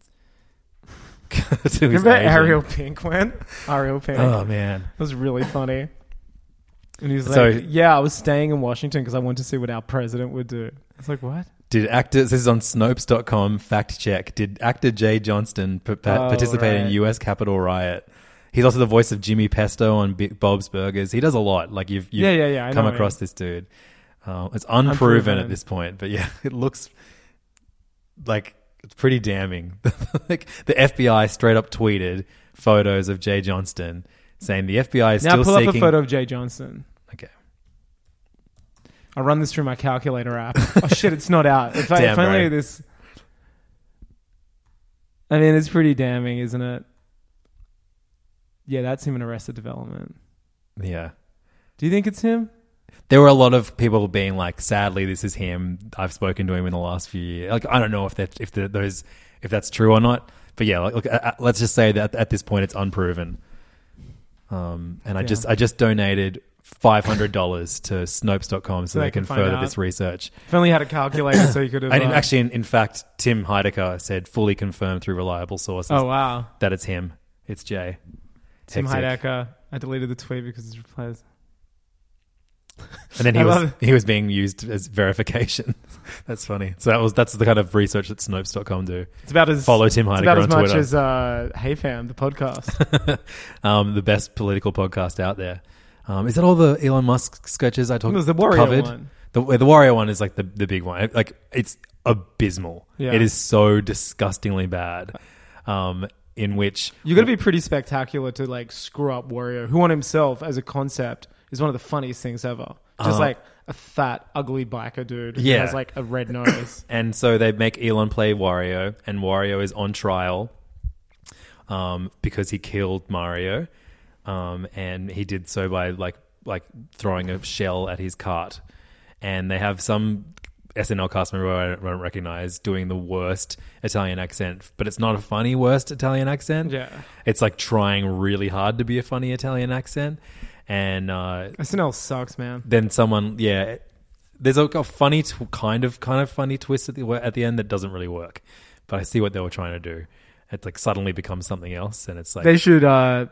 Remember Ariel Pink went? Ariel Pink. Oh man, it was really funny. And he was like, "Yeah, I was staying in Washington because I wanted to see what our president would do." It's like, what? Did actors? This is on Snopes.com. Fact check. Did actor Jay Johnston participate in U.S. Capitol riot? He's also the voice of Jimmy Pesto on Bob's Burgers. He does a lot. Like you've come across this dude. It's unproven at this point, but yeah, it looks like it's pretty damning. Like the FBI straight up tweeted photos of Jay Johnston saying the FBI is still seeking... Now pull up a photo of Jay Johnston. Okay. I'll run this through my calculator app. Oh shit, it's not out. If only this... I mean, it's pretty damning, isn't it? Yeah, that's him in Arrested Development. Yeah. Do you think it's him? There were a lot of people being like, "Sadly, this is him. I've spoken to him in the last few years." Like, I don't know if that's true or not, but yeah, like, let's just say that at this point it's unproven. And I just donated $500 to Snopes.com so they can further this research. If only had a calculator, so you could have. Actually, in fact, Tim Heidecker said fully confirmed through reliable sources. Oh wow, that it's him. It's Jay. Tim Heidecker. I deleted the tweet because his replies. And then he was being used as verification. That's funny. So that's the kind of research that Snopes.com do. It's about as follow Tim Heidecker on Twitter. It's about as much as Hey Fam, the podcast. The best political podcast out there. Is that all the Elon Musk sketches I talked? It was the Wario one. The Wario one is like the big one. Like it's abysmal. Yeah. It is so disgustingly bad. In which you got to be pretty spectacular to like screw up Wario, who on himself as a concept is one of the funniest things ever. Just like a fat, ugly biker dude who has like a red nose. And so they make Elon play Wario, and Wario is on trial because he killed Mario, and he did so by like throwing a shell at his cart. And they have some SNL cast member I don't recognize doing the worst Italian accent, but it's not a funny worst Italian accent. Yeah, it's like trying really hard to be a funny Italian accent. And SNL sucks, man. Then someone, there's a funny kind of funny twist at the end that doesn't really work. But I see what they were trying to do. It like suddenly becomes something else, and it's like they should.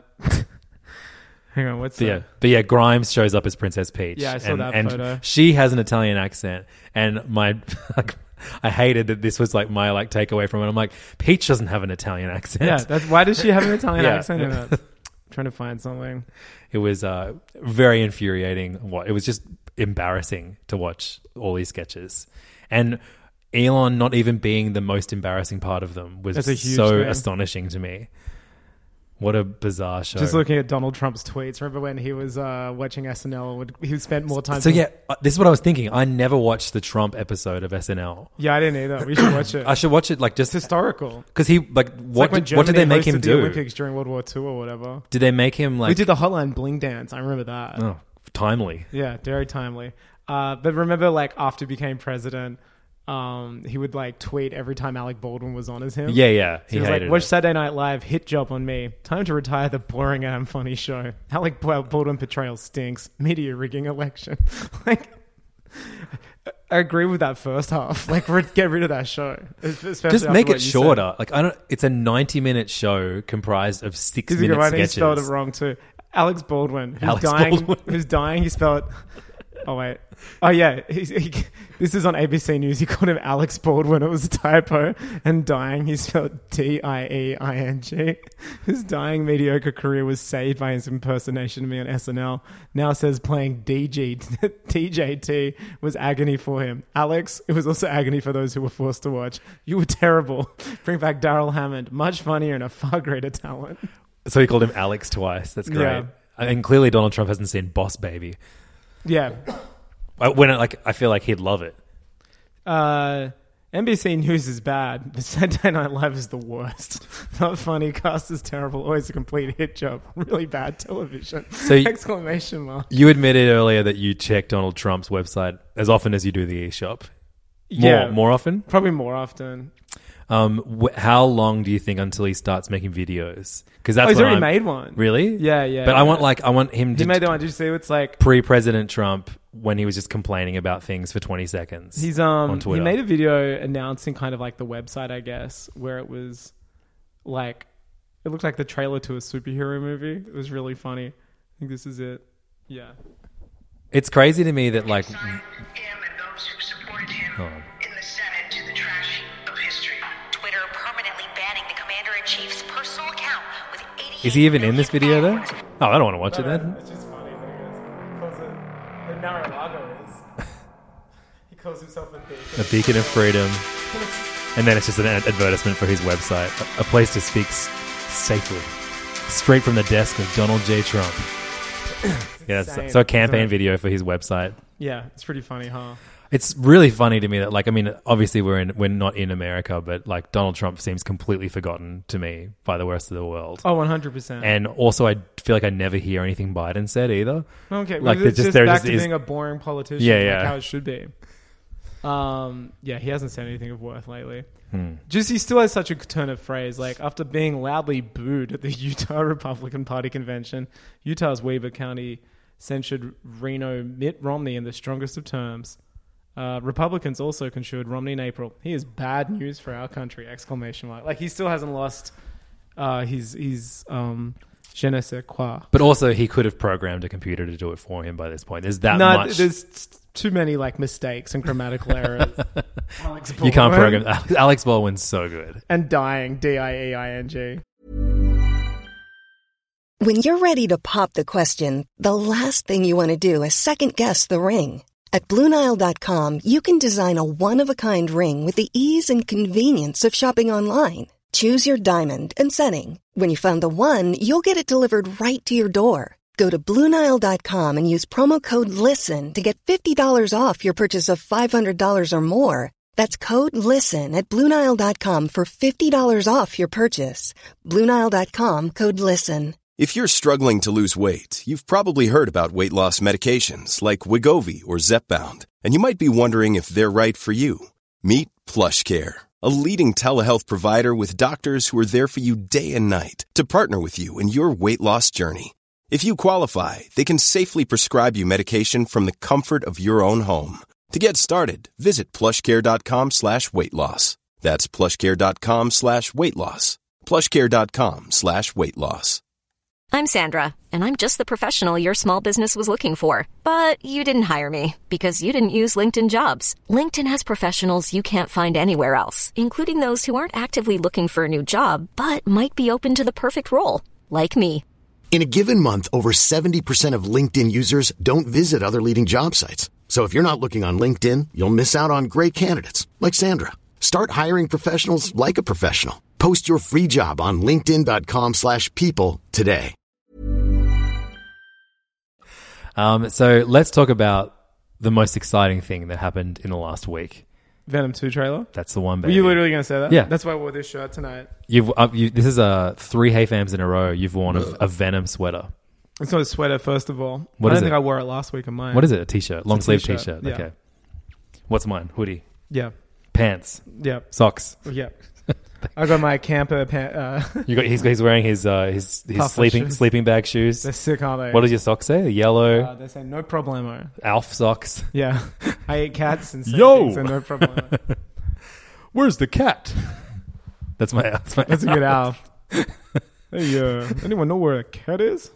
Hang on, what's that? But yeah, Grimes shows up as Princess Peach. Yeah, I saw that photo. And she has an Italian accent, and I hated that this was like my takeaway from it. I'm like, Peach doesn't have an Italian accent. Yeah, why does she have an Italian accent in it? I'm trying to find something. It was very infuriating. It was just embarrassing to watch all these sketches, and Elon not even being the most embarrassing part of them was so astonishing to me. What a bizarre show. Just looking at Donald Trump's tweets. Remember when he was watching SNL? He spent more time... So yeah, this is what I was thinking. I never watched the Trump episode of SNL. Yeah, I didn't either. We should watch it. I should watch it, like, just... It's historical. Because he, like, what did they make him do? The Olympics during World War II or whatever. Did they make him, like... We did the Hotline Bling dance. I remember that. Oh, timely. Yeah, very timely. But remember, like, after he became president... he would like tweet every time Alec Baldwin was on as him. Yeah. So he was like, watch Saturday Night Live, hit job on me. Time to retire the boring and funny show. Alec Baldwin portrayal stinks. Media rigging election. Like, I agree with that first half. Like, get rid of that show. Just make it shorter. Like, it's a 90-minute show comprised of 6-minute sketches. He spelled it wrong too. Alex Baldwin, who's dying. He spelled... Oh, wait. Oh, yeah. This is on ABC News. He called him Alex Baldwin. It was a typo. And dying, he spelled D-I-E-I-N-G. His dying mediocre career was saved by his impersonation of me on SNL. Now says playing TJT was agony for him. Alex, it was also agony for those who were forced to watch. You were terrible. Bring back Darrell Hammond. Much funnier and a far greater talent. So he called him Alex twice. That's great. Yeah. And clearly Donald Trump hasn't seen Boss Baby. Yeah. I feel like he'd love it. NBC News is bad, but Saturday Night Live is the worst. Not funny, cast is terrible, always a complete hit job. Really bad television. So exclamation mark. You admitted earlier that you check Donald Trump's website as often as you do the eShop. More often? Probably more often. How long do you think until he starts making videos? Because he's already made one. Really? Yeah. But I want him to. He made the one. Did you see? It's like pre-President Trump when he was just complaining about things for 20 seconds. He's on Twitter. He made a video announcing kind of like the website, I guess, where it was like it looked like the trailer to a superhero movie. It was really funny. I think this is it. Yeah. It's crazy to me that like. Him and those who supported him in the Senate to the trash heap of history. Twitter permanently banning the commander-in-chief's personal account with 88 Is he even in this video though? Oh, I don't want to watch it then. It's just funny because the Mar-a-Lago is. He calls himself a beacon of freedom. And then it's just an advertisement for his website, a place to speak safely, straight from the desk of Donald J. Trump. Yeah, so a campaign video for his website. Yeah, it's pretty funny, huh? It's really funny to me that, like, I mean, obviously we're not in America, but like Donald Trump seems completely forgotten to me by the rest of the world. Oh, 100%. And also, I feel like I never hear anything Biden said either. Okay, like it's just back to being a boring politician. Yeah. Like how it should be. Yeah, he hasn't said anything of worth lately. Just he still has such a turn of phrase. Like after being loudly booed at the Utah Republican Party convention, Utah's Weber County censured Reno Mitt Romney in the strongest of terms. Republicans also censured Romney in April. He is bad news for our country! Exclamation mark! Like he still hasn't lost his je ne sais quoi. But also, he could have programmed a computer to do it for him by this point. There's that much. There's too many like mistakes and grammatical errors. Alex Baldwin. You can't program. Alex Baldwin's so good. And dying, D-I-E-I-N-G. When you're ready to pop the question, the last thing you want to do is second guess the ring. At BlueNile.com, you can design a one-of-a-kind ring with the ease and convenience of shopping online. Choose your diamond and setting. When you find the one, you'll get it delivered right to your door. Go to BlueNile.com and use promo code LISTEN to get $50 off your purchase of $500 or more. That's code LISTEN at BlueNile.com for $50 off your purchase. BlueNile.com, code LISTEN. If you're struggling to lose weight, you've probably heard about weight loss medications like Wegovy or Zepbound, and you might be wondering if they're right for you. Meet PlushCare, a leading telehealth provider with doctors who are there for you day and night to partner with you in your weight loss journey. If you qualify, they can safely prescribe you medication from the comfort of your own home. To get started, visit plushcare.com/weightloss. That's plushcare.com/weightloss. plushcare.com/weightloss. I'm Sandra, and I'm just the professional your small business was looking for. But you didn't hire me because you didn't use LinkedIn Jobs. LinkedIn has professionals you can't find anywhere else, including those who aren't actively looking for a new job, but might be open to the perfect role, like me. In a given month, over 70% of LinkedIn users don't visit other leading job sites. So if you're not looking on LinkedIn, you'll miss out on great candidates like Sandra. Start hiring professionals like a professional. Post your free job on linkedin.com/people today. So let's talk about the most exciting thing that happened in the last week. Venom 2 trailer? That's the one, baby. Were you literally going to say that? Yeah. That's why I wore this shirt tonight. This is 3 Hey Fams in a row. You've worn a Venom sweater. It's not a sweater, first of all. What I is don't it? think I wore it last week on mine. What is it? A t-shirt? Long sleeve t-shirt. t-shirt. Yeah. Okay. What's mine? Hoodie. Yeah. Pants. Yeah. Socks. Yeah. I got my camper He's wearing his sleeping bag shoes. They're sick, aren't they? What does your socks say? Yellow. They say no problemo. Alf socks. Yeah. I eat cats and say Yo! so no problemo. Where's the cat? That's a good Alf. Hey, anyone know where a cat is?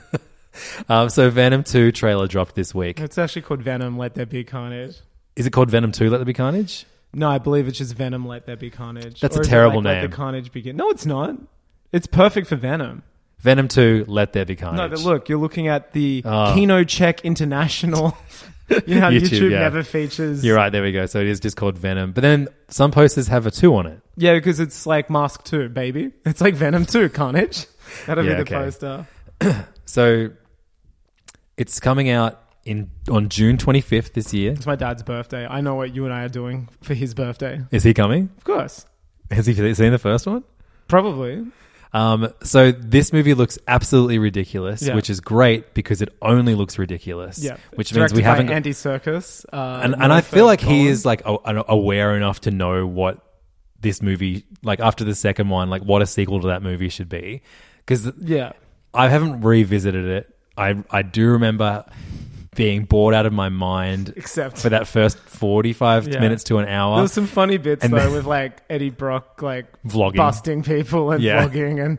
So Venom 2 trailer dropped this week. It's actually called Venom Let There Be Carnage. Is it called Venom 2 Let There Be Carnage? No, I believe it's just Venom Let There Be Carnage. That's a terrible name. Let the Carnage begin. No, it's not. It's perfect for Venom. Venom 2 Let There Be Carnage. No, but look, you're looking at the Kino Check International. You know how YouTube never features. You're right, there we go. So it is just called Venom. But then some posters have a 2 on it. Yeah, because it's like Mask 2, baby. It's like Venom 2 Carnage. That'll be the poster. So it's coming out on June 25th this year. It's my dad's birthday. I know what you and I are doing for his birthday. Is he coming? Of course. Has he seen the first one? Probably. So this movie looks absolutely ridiculous, which is great because it only looks ridiculous. Yeah, which means we haven't. Andy Serkis, and I feel like he is like aware enough to know what this movie, like after the second one, like what a sequel to that movie should be. Because I haven't revisited it. I do remember being bored out of my mind, except for that first 45 minutes to an hour. There was some funny bits though, with like Eddie Brock like vlogging, busting people and vlogging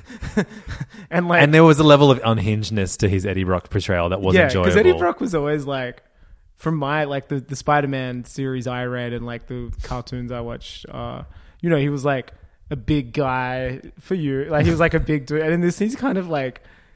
and there was a level of unhingedness to his Eddie Brock portrayal that was enjoyable. Because Eddie Brock was always like, from my like the Spider-Man series I read and like the cartoons I watched, he was like a big guy for you, like he was like a big dude, and in this he's kind of like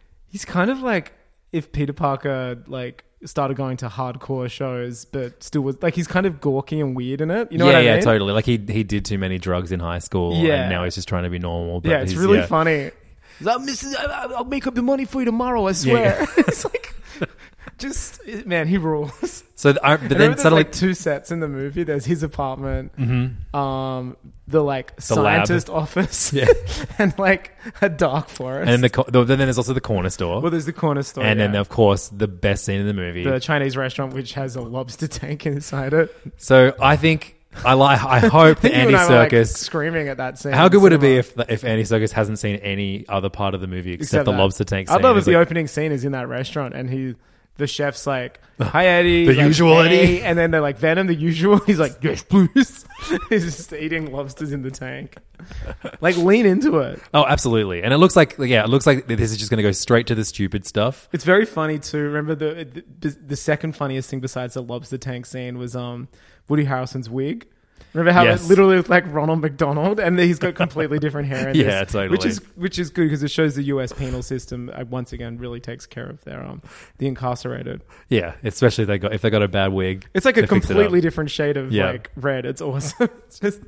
if Peter Parker like started going to hardcore shows but still was like, he's kind of gawky and weird in it, you know what I mean? Totally. Like he did too many drugs in high school and now he's just trying to be normal, but it's really funny. He's like, I'll make up the money for you tomorrow, I swear. It's like, just, man, he rules. So but then suddenly like 2 sets in the movie. There's his apartment, the like scientist office, and like a dark forest, and then there's also the corner store. Well, there's the corner store, and then of course the best scene in the movie, the Chinese restaurant, which has a lobster tank inside it. So I think I hope that Andy Serkis like screaming at that scene. How good would it be if Andy Serkis hasn't seen any other part of the movie except the lobster tank scene? I love if the opening scene is in that restaurant and the chef's like, "Hi Eddie," the usual Eddie, and then they're like, "Venom, the usual." He's like, "Yes, please." He's just eating lobsters in the tank. Like, lean into it. Oh, absolutely. And it looks like this is just going to go straight to the stupid stuff. It's very funny too. Remember the second funniest thing besides the lobster tank scene was Woody Harrelson's wig. Remember how it literally looked like Ronald McDonald, and he's got completely different hair in this, totally. Which is good because it shows the US penal system once again really takes care of their the incarcerated. Yeah, especially if they got a bad wig. It's like a completely different shade of like red. It's awesome. It's just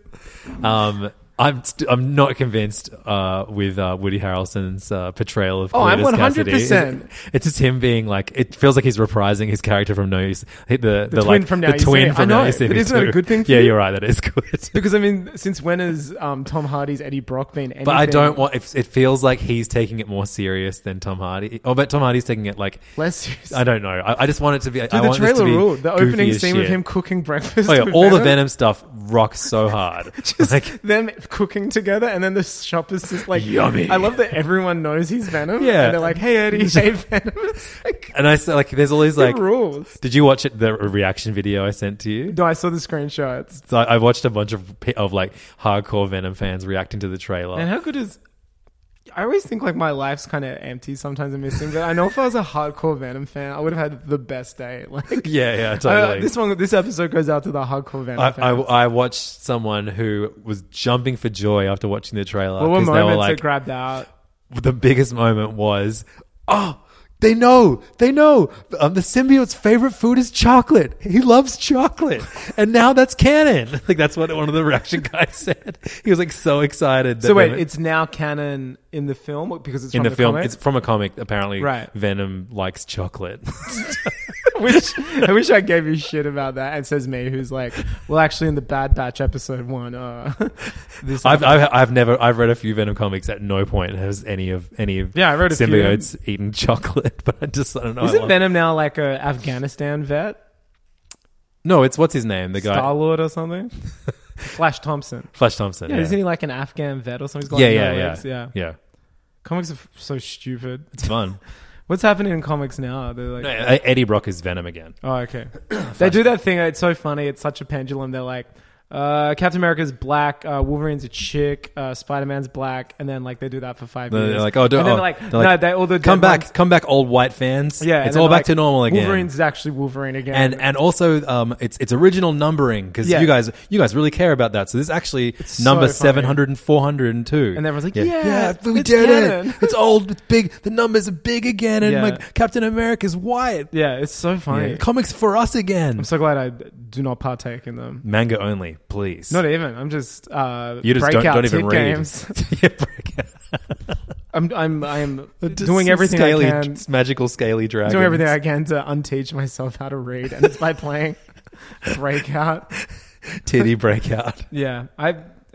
I'm not convinced with Woody Harrelson's portrayal of. I'm 100%. It's just him being like, it feels like he's reprising his character from No You See Me. The twin from Now You See Me. Isn't that a good thing for you? Yeah, you're right. That is good. Because I mean, since when has Tom Hardy's Eddie Brock been anything? But I don't want. It feels like he's taking it more serious than Tom Hardy. Oh, but Tom Hardy's taking it like less serious. I don't know. I just want it to be. Dude, the trailer ruled. The opening scene with him cooking breakfast. Oh yeah, all the Venom stuff rocks so hard. Just like them cooking together. And then the shop is just like, yummy. I love that everyone knows he's Venom. Yeah. And they're like, hey, Eddie, hey, Venom. It's like, and I said, like, there's all these like rules. Did you watch the reaction video I sent to you? No, I saw the screenshots. So I watched a bunch of like hardcore Venom fans reacting to the trailer. And how good is... I always think like my life's kind of empty sometimes and missing, but I know if I was a hardcore Venom fan, I would have had the best day. Like, yeah, totally. This episode goes out to the hardcore Venom fans. I watched someone who was jumping for joy after watching the trailer. What moments it grabbed out? The biggest moment was, They know. The symbiote's favorite food is chocolate. He loves chocolate. And now that's canon. Like, that's what one of the reaction guys said. He was like so excited. So wait, it's now canon in the film because it's in from the film. Comic? It's from a comic. Apparently, right. Venom likes chocolate. I wish I gave you shit about that. And says me, who's like, well, actually, in the Bad Batch episode 1, I've read a few Venom comics. At no point has any of I wrote symbiotes eaten chocolate, but I don't know. Isn't Venom now like a Afghanistan vet? No, it's what's his name? The guy Star-Lord or something. Flash Thompson. Yeah, isn't he like an Afghan vet or something? Yeah. Comics are so stupid. It's fun. What's happening in comics now? They're like, Eddie Brock is Venom again. Oh, okay. They do that thing. It's so funny. It's such a pendulum. They're like, Captain America's black, Wolverine's a chick, Spider-Man's black, and then like they do that for 5 years. They're like, come back, old white fans. Yeah, it's all back to normal again. Wolverine's actually Wolverine again, and also it's original numbering because you guys really care about that. So this is actually number 700 and 402, and everyone's like, yeah, we did it. It's old, it's big. The numbers are big again, and like Captain America's white. Yeah, it's so funny. Yeah. Comics for us again. I'm so glad I do not partake in them. Manga only. Please. Not even. I'm just you just don't even read games. I am doing everything I can. Magical scaly dragons. Doing everything I can to unteach myself how to read, and it's by playing Breakout. Titty Breakout. Yeah. I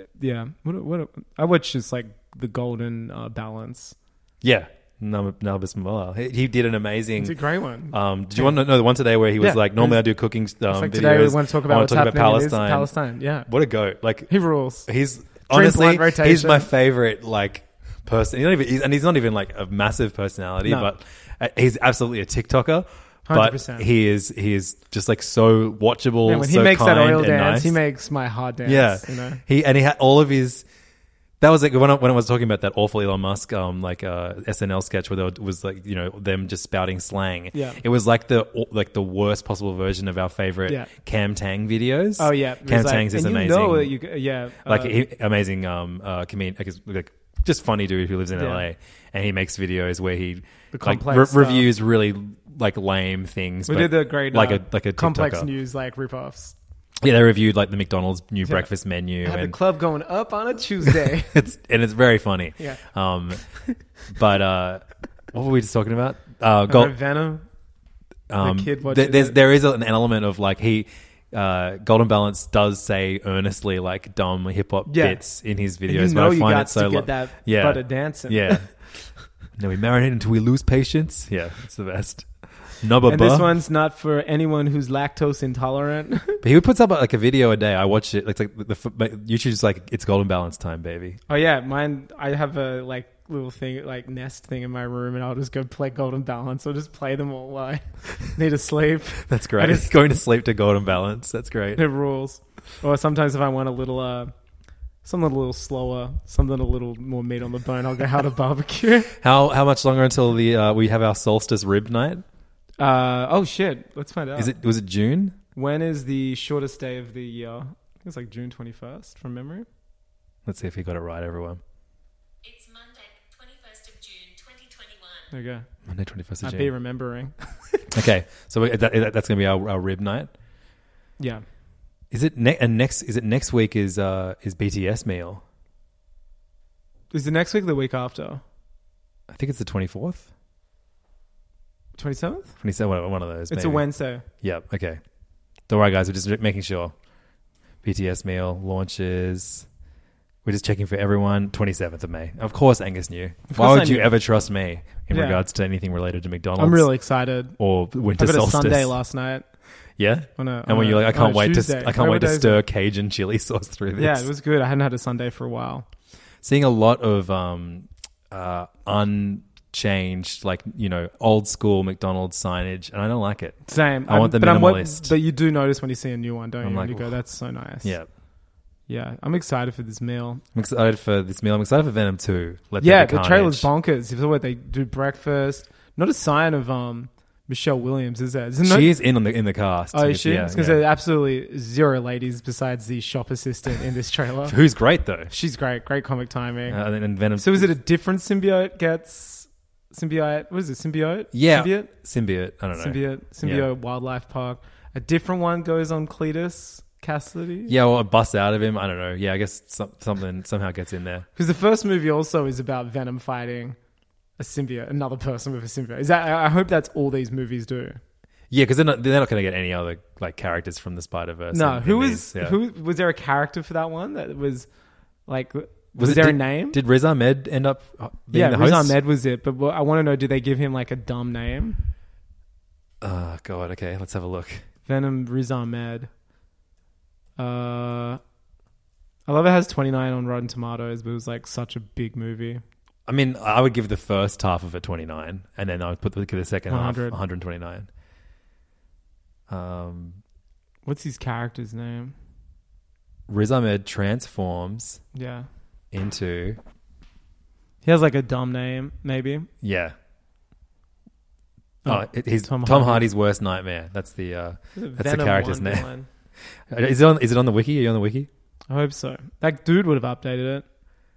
watch just like the Golden Balance. Yeah. Nalbus Miller. He did an amazing. It's a great one. Did you want to know the one today where he was like, normally I do cooking videos. Today we want to talk about Palestine. Palestine. Yeah. What a goat! Like he rules. He's honestly he's my favorite like person. He's not even like a massive personality, but he's absolutely a TikToker. 100%. But he is just like so watchable. Man, when he makes that oil dance, he makes my heart dance. Yeah, you know? He had all of his. That was like when I was talking about that awful Elon Musk SNL sketch where there was like, you know, them just spouting slang. Yeah. It was like the worst possible version of our favorite Cam Tang videos. Oh yeah, Cam Tang's is amazing. Amazing comedian, like just funny dude who lives in LA, and he makes videos where he reviews really like lame things. We did the great like a complex TikToker. news like ripoffs. Yeah, they reviewed like the McDonald's new breakfast menu. Had the club going up on a Tuesday. It's very funny. Yeah. But what were we just talking about? Venom. The kid there is an element of like Golden Balance does say earnestly like dumb hip hop bits in his videos, but I find it so get that butter dancing. Yeah. Then we marinate until we lose patience. Yeah, it's the best. And this one's not for anyone who's lactose intolerant. But he puts up like a video a day. I watch it. It's like YouTube's like, it's Golden Balance time, baby. Oh yeah, mine. I have a like little thing, like Nest thing in my room, and I'll just go play Golden Balance. I'll just play them all while I need to sleep. That's great. Going to sleep to Golden Balance. That's great. It rules. Or sometimes if I want a little something a little slower, something a little more meat on the bone, I'll go How to Barbecue. How much longer until we have our solstice rib night? Oh shit! Let's find out. Was it June? When is the shortest day of the year? I think it's like June 21st from memory. Let's see if he got it right, everyone. It's Monday, 21st of June, 2021. There you go. Monday, 21st of June. I'd be remembering. Okay, so that's going to be our rib night. Yeah. Is it next week? Is BTS meal? Is the next week or the week after? I think it's the 24th. 27th? 27th, one of those. It's maybe. a Wednesday. Yep, okay. Don't worry, guys. We're just making sure. BTS meal launches. We're just checking for everyone. 27th of May. Of course, Angus knew. Why would you ever trust me in regards to anything related to McDonald's? I'm really excited. Or winter solstice. I had a Sunday last night. Yeah? And when you're like, I can't wait to stir Cajun chili sauce through this. Yeah, it was good. I hadn't had a Sunday for a while. Seeing a lot of unchanged, like, you know, old school McDonald's signage, and I don't like it. Same. I want the minimalist. But you do notice when you see a new one, don't you? Like, you go, that's so nice. Yeah. Yeah, I'm excited for this meal. I'm excited for Venom 2. The trailer's bonkers. You saw what they do breakfast. Not a sign of Michelle Williams, is there? She is in the cast. Oh, is she? Yeah, because there's absolutely zero ladies besides the shop assistant in this trailer. Who's great though. She's great. Great comic timing. And Venom. So is it a different symbiote gets Symbiote. What is it? Symbiote? Yeah. Symbiote. I don't know. Symbiote Wildlife Park. A different one goes on Cletus Cassidy. Yeah, well, it busts out of him. I don't know. Yeah, I guess something somehow gets in there. Because the first movie also is about Venom fighting a symbiote, another person with a symbiote. Is that? I hope that's all these movies do. Yeah, because they're not going to get any other like characters from the Spider-Verse. No, who was there a character for that one that was like? Was there a name? Did Riz Ahmed end up being the host? Riz Ahmed was it. But I want to know, did they give him like a dumb name? Oh, God. Okay, let's have a look. Venom, Riz Ahmed. I love it has 29 on Rotten Tomatoes, but it was like such a big movie. I mean, I would give the first half of it 29, and then I would put the second 100. half 129. What's his character's name? Riz Ahmed transforms into... He has like a dumb name, maybe. Yeah. He's Tom Hardy's worst nightmare. That's the character's name. Is it on the wiki? Are you on the wiki? I hope so. That dude would have updated it.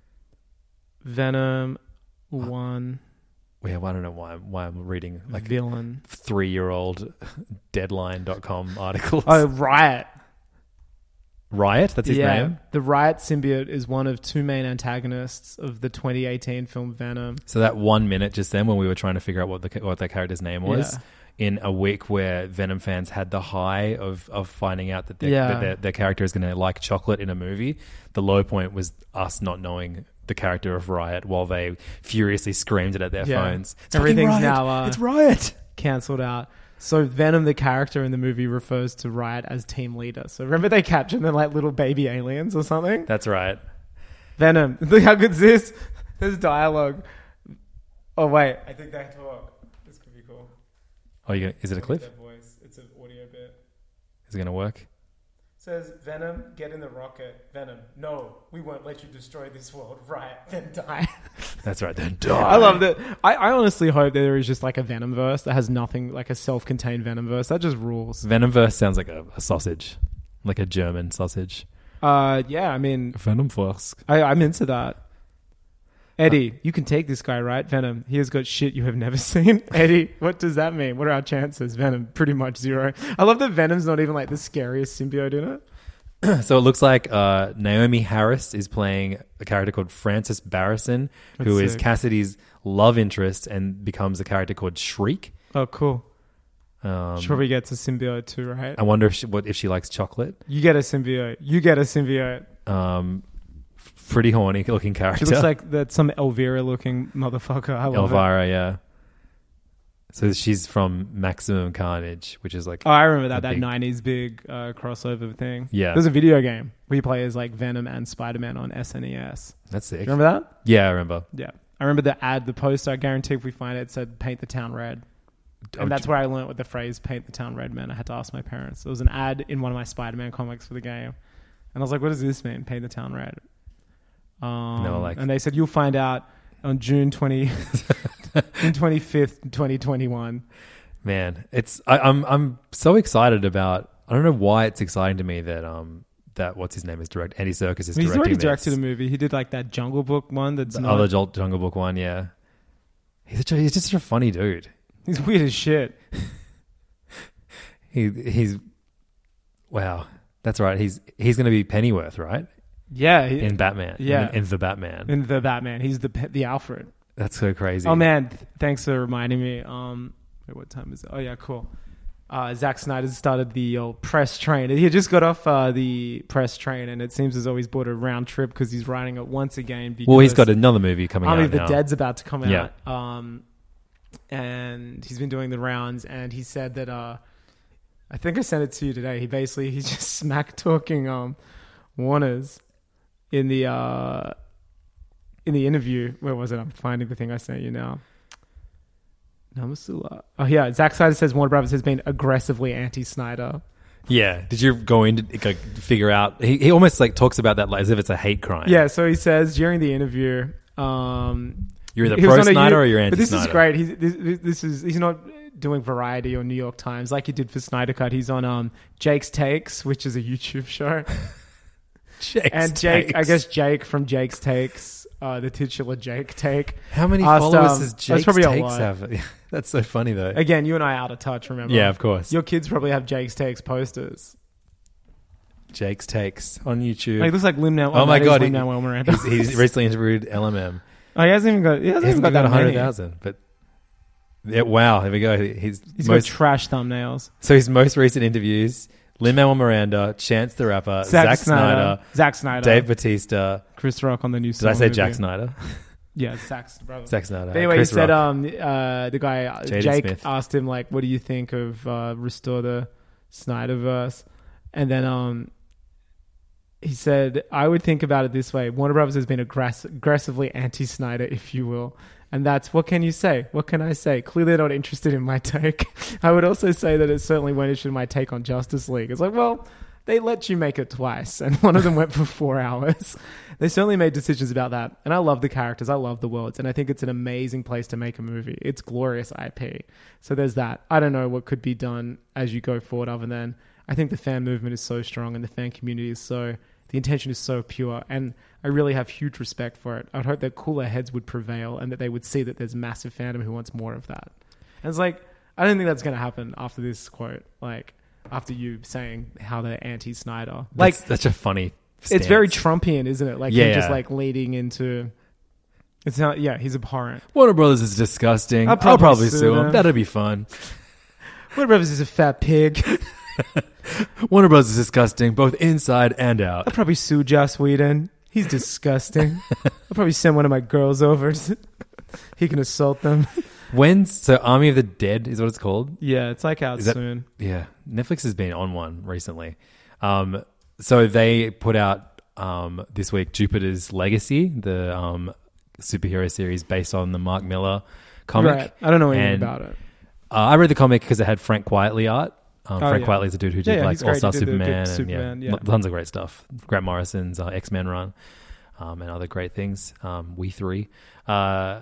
Venom 1. Yeah, well, I don't know why I'm reading like villain 3-year-old Deadline.com articles. Oh, Riot. Riot? That's his name? The Riot symbiote is one of two main antagonists of the 2018 film Venom. So that 1 minute just then when we were trying to figure out what that character's name was, in a week where Venom fans had the high of finding out that their character is going to like chocolate in a movie, the low point was us not knowing the character of Riot while they furiously screamed it at their phones. Everything's Riot. now it's Riot. Cancelled out. So Venom, the character in the movie, refers to Riot as team leader. So remember they captured them like little baby aliens or something? That's right. Venom. Look how good's this? There's dialogue. Oh, wait. I think they talk. This could be cool. Oh, is it a clip? Voice. It's an audio bit. Is it going to work? Says, Venom, get in the rocket. Venom, no, we won't let you destroy this world. Riot, then die. That's right, then die. I love that. I honestly hope that there is just like a Venomverse that has nothing, like a self-contained Venomverse. That just rules. Venomverse sounds like a sausage, like a German sausage. Yeah, I mean... Venomverse. I'm into that. Eddie, you can take this guy, right? Venom, he has got shit you have never seen. Eddie, what does that mean? What are our chances? Venom, pretty much 0. I love that Venom's not even like the scariest symbiote in it. So it looks like Naomi Harris is playing a character called Frances Barrison, who is Cassidy's love interest and becomes a character called Shriek. Oh, cool. She probably gets a symbiote too, right? I wonder if she likes chocolate. You get a symbiote. Pretty horny looking character. She looks like that some Elvira looking motherfucker. I love Elvira, yeah. So she's from Maximum Carnage, which is like... Oh, I remember that 90s big crossover thing. Yeah. There's a video game where you play as like Venom and Spider-Man on SNES. That's sick. Remember that? Yeah, I remember. Yeah. I remember the ad, the poster, I guarantee if we find it said, paint the town red. And that's where I learned what the phrase paint the town red meant. I had to ask my parents. There was an ad in one of my Spider-Man comics for the game. And I was like, what does this mean? Paint the town red. And they said you'll find out on June 25th, 2021. Man, I'm so excited about. I don't know why it's exciting to me that what's his name is directing. Andy Serkis is directing. He's already directed a movie. He did like that Jungle Book one. That's the other Jungle Book one. Yeah, he's just such a funny dude. He's weird as shit. He's wow. That's right. He's going to be Pennyworth, right? Yeah, in Batman. Yeah, in the Batman. In the Batman, he's the Alfred. That's so crazy. Oh man, thanks for reminding me. Wait, what time is it? Oh yeah, cool. Zack Snyder started the old press train. He had just got off the press train, and it seems as though he's bought a round trip because he's writing it once again. Well, he's got another movie coming out now. Army of the Dead's about to come out. And he's been doing the rounds, and he said that I think I sent it to you today. He's just smack talking Warner's. In the interview, where was it? I'm finding the thing I sent you now. Namasula. Oh yeah, Zack Snyder says Warner Brothers has been aggressively anti-Snyder. Yeah, did you go in to figure out? He almost like talks about that like, as if it's a hate crime. Yeah, so he says during the interview, you're either pro Snyder or you're anti-Snyder. But this is great. He's not doing Variety or New York Times like he did for Snyder Cut. He's on Jake's Takes, which is a YouTube show. I guess Jake from Jake's Takes the titular Jake take. How many followers does Jake's takes have? That's so funny though. Again, you and I are out of touch, remember? Yeah, of course. Your kids probably have Jake's takes posters. Jake's takes on YouTube. Like, it looks like Lin-Manuel. Oh my God. Miranda. He's recently interviewed LMM. Oh, he hasn't even got that 100,000, but wow, there we go. He's got trash thumbnails. So his most recent interviews: Lin-Manuel Miranda, Chance the Rapper, Zack Snyder, Dave Bautista, Chris Rock on the new. Did I say Jack Snyder? Yeah, Zack's brother. Zack Snyder. But anyway, Chris he said Rock. the guy Jaden Jake Smith asked him like, "What do you think of Restore the Snyderverse?" And then he said, "I would think about it this way: Warner Brothers has been aggressively anti-Snyder, if you will." And that's, what can you say? What can I say? Clearly they're not interested in my take. I would also say that it certainly weren't interested in my take on Justice League. It's like, well, they let you make it twice, and one of them went for 4 hours. They certainly made decisions about that. And I love the characters. I love the worlds. And I think it's an amazing place to make a movie. It's glorious IP. So there's that. I don't know what could be done as you go forward other than, I think the fan movement is so strong and the fan community is so... The intention is so pure, and I really have huge respect for it. I'd hope that cooler heads would prevail and that they would see that there's massive fandom who wants more of that. And it's like, I don't think that's going to happen after this quote, like after you saying how they're anti-Snyder. Like, that's such a funny stance. It's very Trumpian, isn't it? Like, him just like leading into... It's not... Yeah, he's abhorrent. Warner Brothers is disgusting. I'll probably sue him. That'll be fun. Warner Brothers is a fat pig. Warner Bros. Is disgusting, both inside and out. I'd probably sue Joss Whedon. He's disgusting. I'll probably send one of my girls over. He can assault them. So Army of the Dead is what it's called? Yeah, it's like out soon. Yeah. Netflix has been on one recently. So they put out this week Jupiter's Legacy, the superhero series based on the Mark Miller comic. Right. I don't know anything about it. I read the comic because it had Frank Quitely art. Frank Quitely's a dude who did like All-Star Superman and tons of great stuff. Grant Morrison's X-Men run and other great things. We Three. But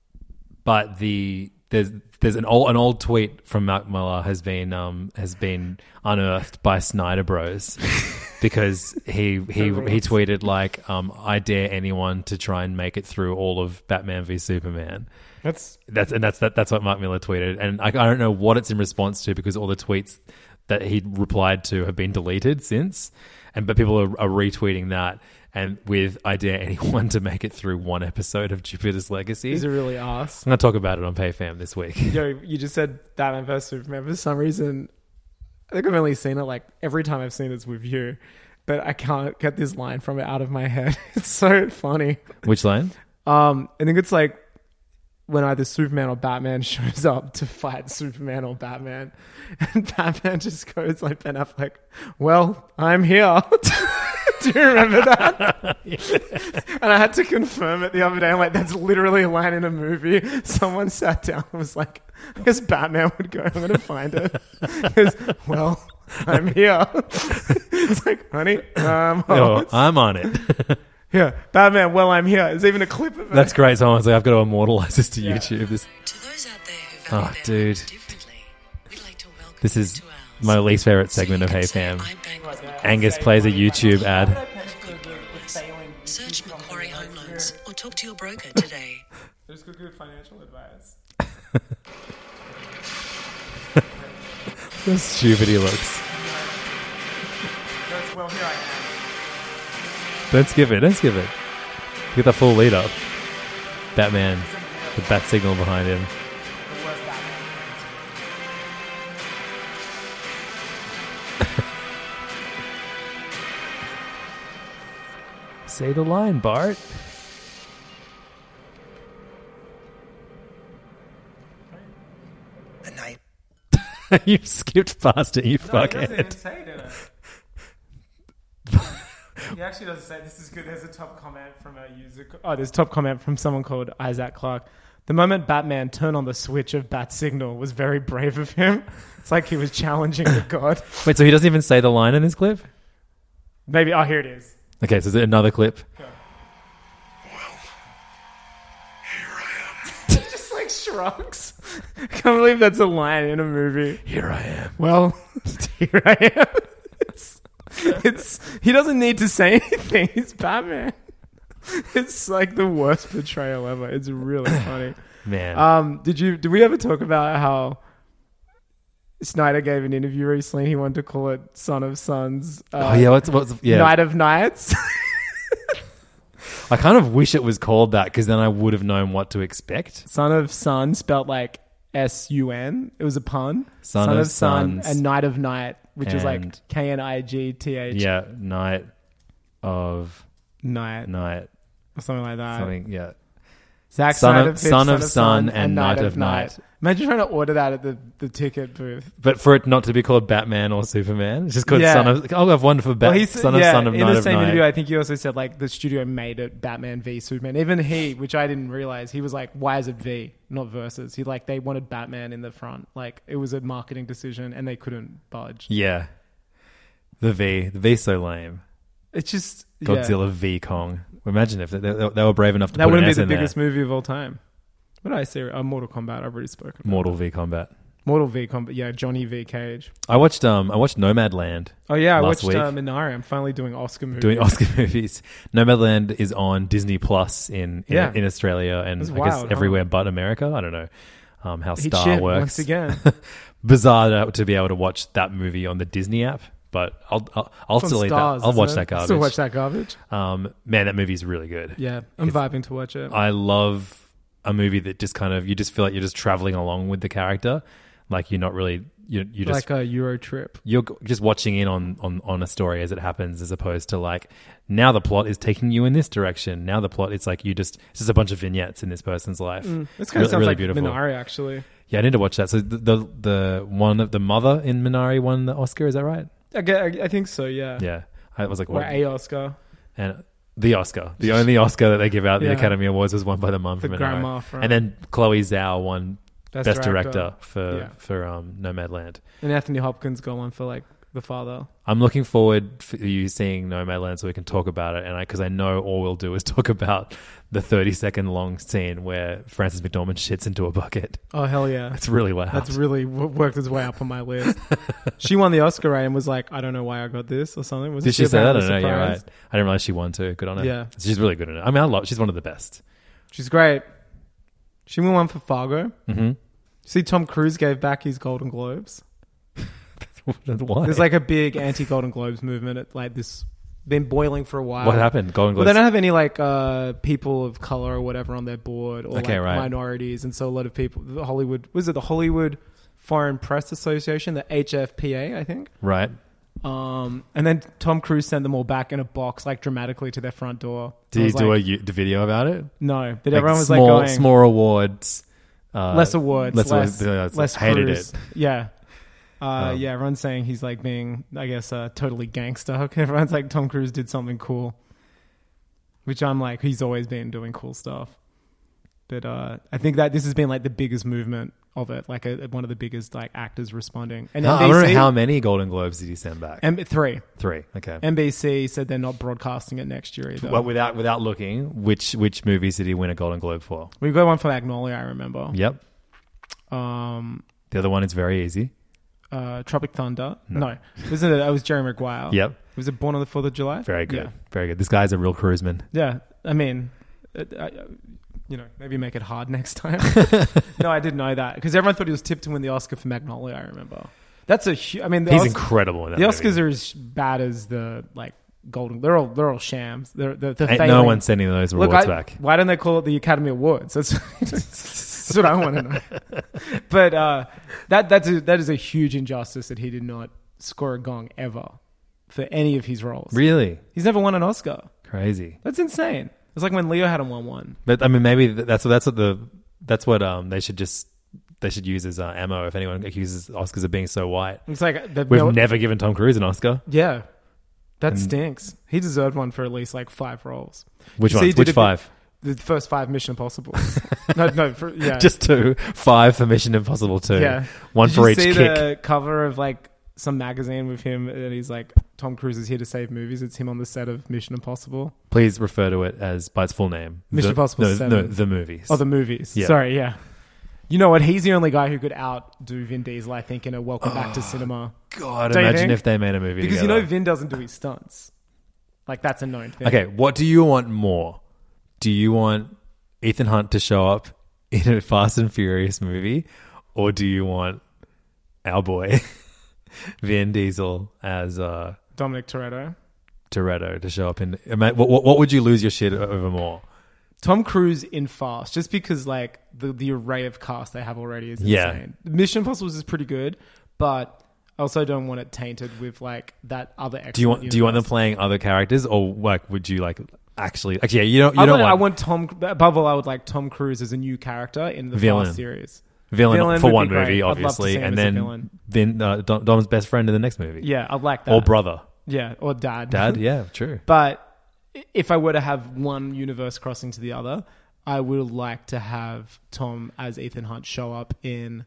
there's an old tweet from Mark Miller has been unearthed by Snyder Bros because he tweeted like, I dare anyone to try and make it through all of Batman v Superman. That's what Mark Miller tweeted, and I don't know what it's in response to because all the tweets that he replied to have been deleted since, but people are retweeting that, and with I dare anyone to make it through one episode of Jupiter's Legacy. Is it really ass? I'm gonna talk about it on PayFam this week. Yo, you just said Batman vs Superman. For some reason, I think I've only seen it like every time I've seen it's with you, but I can't get this line from it out of my head. It's so funny. Which line? I think it's like when either Superman or Batman shows up to fight Superman or Batman, and Batman just goes like Ben Affleck, "Well, I'm here." Do you remember that? Yeah. And I had to confirm it the other day. I'm like, that's literally a line in a movie. Someone sat down and was like, I guess Batman would go, I'm going to find it. He goes, "Well, I'm here." It's like, honey, I'm on it. Yeah, Batman, well, I'm here. There's even a clip of it. That's great. Someone's like, I've got to immortalize this to YouTube. To those out there who value dude. differently, we'd like to welcome this is my least favorite segment of Hey Fam. Angus plays a YouTube ad. Search Macquarie Home Loans or talk to your broker today. There's good financial advice. How stupid he looks. Well, here I am. Don't skip it. Get the full lead up. Batman, the bat signal behind him. Say the line, Bart. A night. You skipped past it, you fuckhead. He doesn't even say it in it. He actually doesn't say, this is good. There's a top comment from a user. There's a top comment from someone called Isaac Clark. The moment Batman turned on the switch of Bat Signal was very brave of him. It's like he was challenging the god. Wait, so he doesn't even say the line in this clip? Maybe. Oh, here it is. Okay, so is it another clip? Go. Well, here I am. Just like shrugs. I can't believe that's a line in a movie. Here I am. Well, here I am. He doesn't need to say anything. He's Batman. It's like the worst portrayal ever. It's really funny. Man. Did we ever talk about how Snyder gave an interview recently? He wanted to call it Son of Sons. Night of Nights. I kind of wish it was called that because then I would have known what to expect. Son of Sun spelt like S-U-N. It was a pun. Son of Sons. And Night of Night, which is like K-N-I-G-T-H. Yeah, Night of Night. Or something like that. Yeah. Zack Son of Sun and Night of Night. Imagine trying to order that at the ticket booth. But for it not to be called Batman or Superman, it's just called Son of... I'll have one for Son of Sun of Night of Night. In the same interview, I think he also said like the studio made it Batman v Superman. Even he, which I didn't realize, he was like, why is it V, not versus? They wanted Batman in the front. Like it was a marketing decision and they couldn't budge. Yeah. The V's so lame. It's just... Godzilla v Kong. Imagine if they were brave enough to put an S in there. That wouldn't be the biggest movie of all time. What did I say? Mortal Kombat. I've already spoken. Mortal v Kombat. Mortal v Kombat. Yeah, Johnny v Cage. I watched Nomadland. Oh yeah, I watched week. Minari. I'm finally doing Oscar movies. Nomadland is on Disney Plus in Australia and I guess everywhere but America. I don't know how Star works. Once again, bizarre to be able to watch that movie on the Disney app. But I'll still eat that. I'll watch that garbage. Still watch that garbage. Man, that movie's really good. Yeah, I'm vibing to watch it. I love a movie that just kind of you just feel like you're just traveling along with the character, like you're not really you just like a Euro trip. You're just watching in on a story as it happens, as opposed to like now the plot is taking you in this direction. Now the plot it's like it's just a bunch of vignettes in this person's life. This kind of sounds like beautiful. Minari actually. Yeah, I need to watch that. So the one of the mother in Minari won the Oscar. Is that right? I think so, yeah. Yeah. I was like, what? Or a Oscar. And the Oscar. The only Oscar that they give out at the Academy Awards was won by the mum from Minari. And then Chloe Zhao won Best Director for Nomadland. And Anthony Hopkins got one for like the father. I'm looking forward for you seeing Nomadland so we can talk about it. And because I know all we'll do is talk about the 30-second long scene where Frances McDormand shits into a bucket. Oh, hell yeah. It's really loud. That's really worked its way up on my list. She won the Oscar, right? And was like, I don't know why I got this or something. Did she say that? I don't know. You're right. I didn't realize she won too. Good on her. Yeah. She's really good in it. I mean, she's one of the best. She's great. She won one for Fargo. Mm-hmm. See, Tom Cruise gave back his Golden Globes. Why? There's like a big anti-Golden Globes movement at like this... been boiling for a while. What happened? Golden Globes? Well, they don't have any like people of color or whatever on their board or minorities, and so a lot of people. The Hollywood Foreign Press Association, the HFPA, I think. Right. And then Tom Cruise sent them all back in a box, like dramatically to their front door. Did he do the video about it? No, but everyone was like going small awards, less awards, less hated Cruise. it. Yeah. Everyone's saying he's like being, I guess, totally gangster. Everyone's like, Tom Cruise did something cool. Which I'm like, he's always been doing cool stuff. But I think that this has been like the biggest movement of it, like one of the biggest like actors responding. And I don't know how many Golden Globes did he send back? 3. 3, okay. NBC said they're not broadcasting it next year either. Well, without looking, which movies did he win a Golden Globe for? We got one for Magnolia, I remember. Yep. The other one is very easy. Tropic Thunder. No. Wasn't it? It was Jerry Maguire. Yep. Was it Born on the 4th of July? Very good. Yeah. Very good. This guy's a real cruiseman. Yeah. I mean, maybe make it hard next time. No, I didn't know that. Because everyone thought he was tipped to win the Oscar for Magnolia, I remember. That's he's incredible in that movie. Oscars are as bad as the, like, Golden... They're all shams. They're Ain't no one sending those awards back. Why don't they call it the Academy Awards? That's what I want to know. But that is a huge injustice that he did not score a gong ever for any of his roles. Really? He's never won an Oscar. Crazy. That's insane. It's like when Leo hadn't won one. But I mean, maybe that's what they should use as ammo if anyone accuses Oscars of being so white. It's like we've never given Tom Cruise an Oscar. Yeah, that stinks. He deserved one for at least like 5 roles. Which one? Which 5? The first 5 Mission Impossible. Just 2. 5 for Mission Impossible 2. Yeah. One for each kick. Did you see the cover of like some magazine with him and he's like, Tom Cruise is here to save movies. It's him on the set of Mission Impossible. Please refer to it as by its full name. Mission Impossible 7. No, the movies. Oh, the movies. Yeah. Sorry, yeah. You know what? He's the only guy who could outdo Vin Diesel, I think, in a Welcome Back to Cinema. God, imagine if they made a movie because together. Vin doesn't do his stunts. Like, that's a known thing. Okay, what do you want more? do you want Ethan Hunt to show up in a Fast and Furious movie, or do you want our boy Vin Diesel as Dominic Toretto to show up in? What would you lose your shit over more? Tom Cruise in Fast, just because like the array of cast they have already is insane. Mission Impossible is pretty good, but I also don't want it tainted with like that other. Do you want them playing other characters, or like would you like actually? Like, yeah, you don't. I want Tom. Above all, I would like Tom Cruise as a new character in the Fast series. Villain for one movie, obviously, and then Dom's best friend in the next movie. Yeah, I'd like that. Or brother. Yeah, or dad. Dad, yeah, true. But if I were to have one universe crossing to the other, I would like to have Tom as Ethan Hunt show up in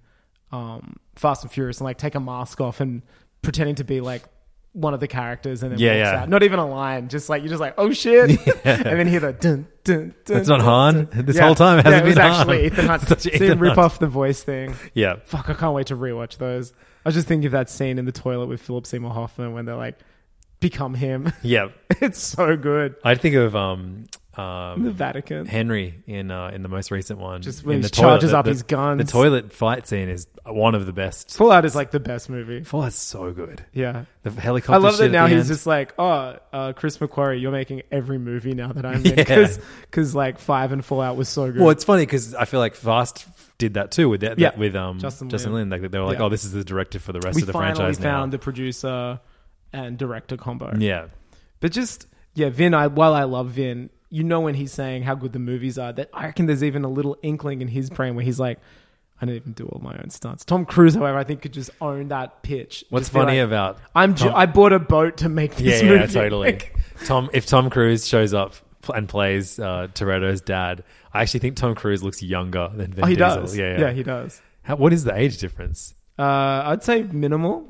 Fast and Furious and like take a mask off and pretending to be like one of the characters and then walks out. Not even a line, just like you're just like, oh shit, and then hear the dun dun dun. That's not Han. This whole time it hasn't been Han. It was actually Ethan Hunt. See him rip off the voice thing. Yeah. Fuck, I can't wait to rewatch those. I was just thinking of that scene in the toilet with Philip Seymour Hoffman when they're like become him. Yeah. It's so good. I think of the Vatican. Henry in the most recent one. Just when he charges up his guns. The toilet fight scene is one of the best. Fallout is like the best movie. Fallout's so good. Yeah. The helicopter I love that now he's end. just like, Chris McQuarrie, you're making every movie now that I'm in. Because like 5 and Fallout was so good. Well, it's funny because I feel like Fast did that too with Justin Lin. Like they were like, this is the director for the rest of the franchise now. We finally found the producer and director combo. Yeah. But just, Vin, while I love Vin, you know when he's saying how good the movies are, that I reckon there's even a little inkling in his brain where he's like, I don't even do all my own stunts. Tom Cruise, however, I think could just own that pitch. What's funny about... I bought a boat to make this movie. Yeah, totally. If Tom Cruise shows up and plays Toretto's dad, I actually think Tom Cruise looks younger than Vin Diesel. He does. Yeah, he does. What is the age difference? I'd say minimal.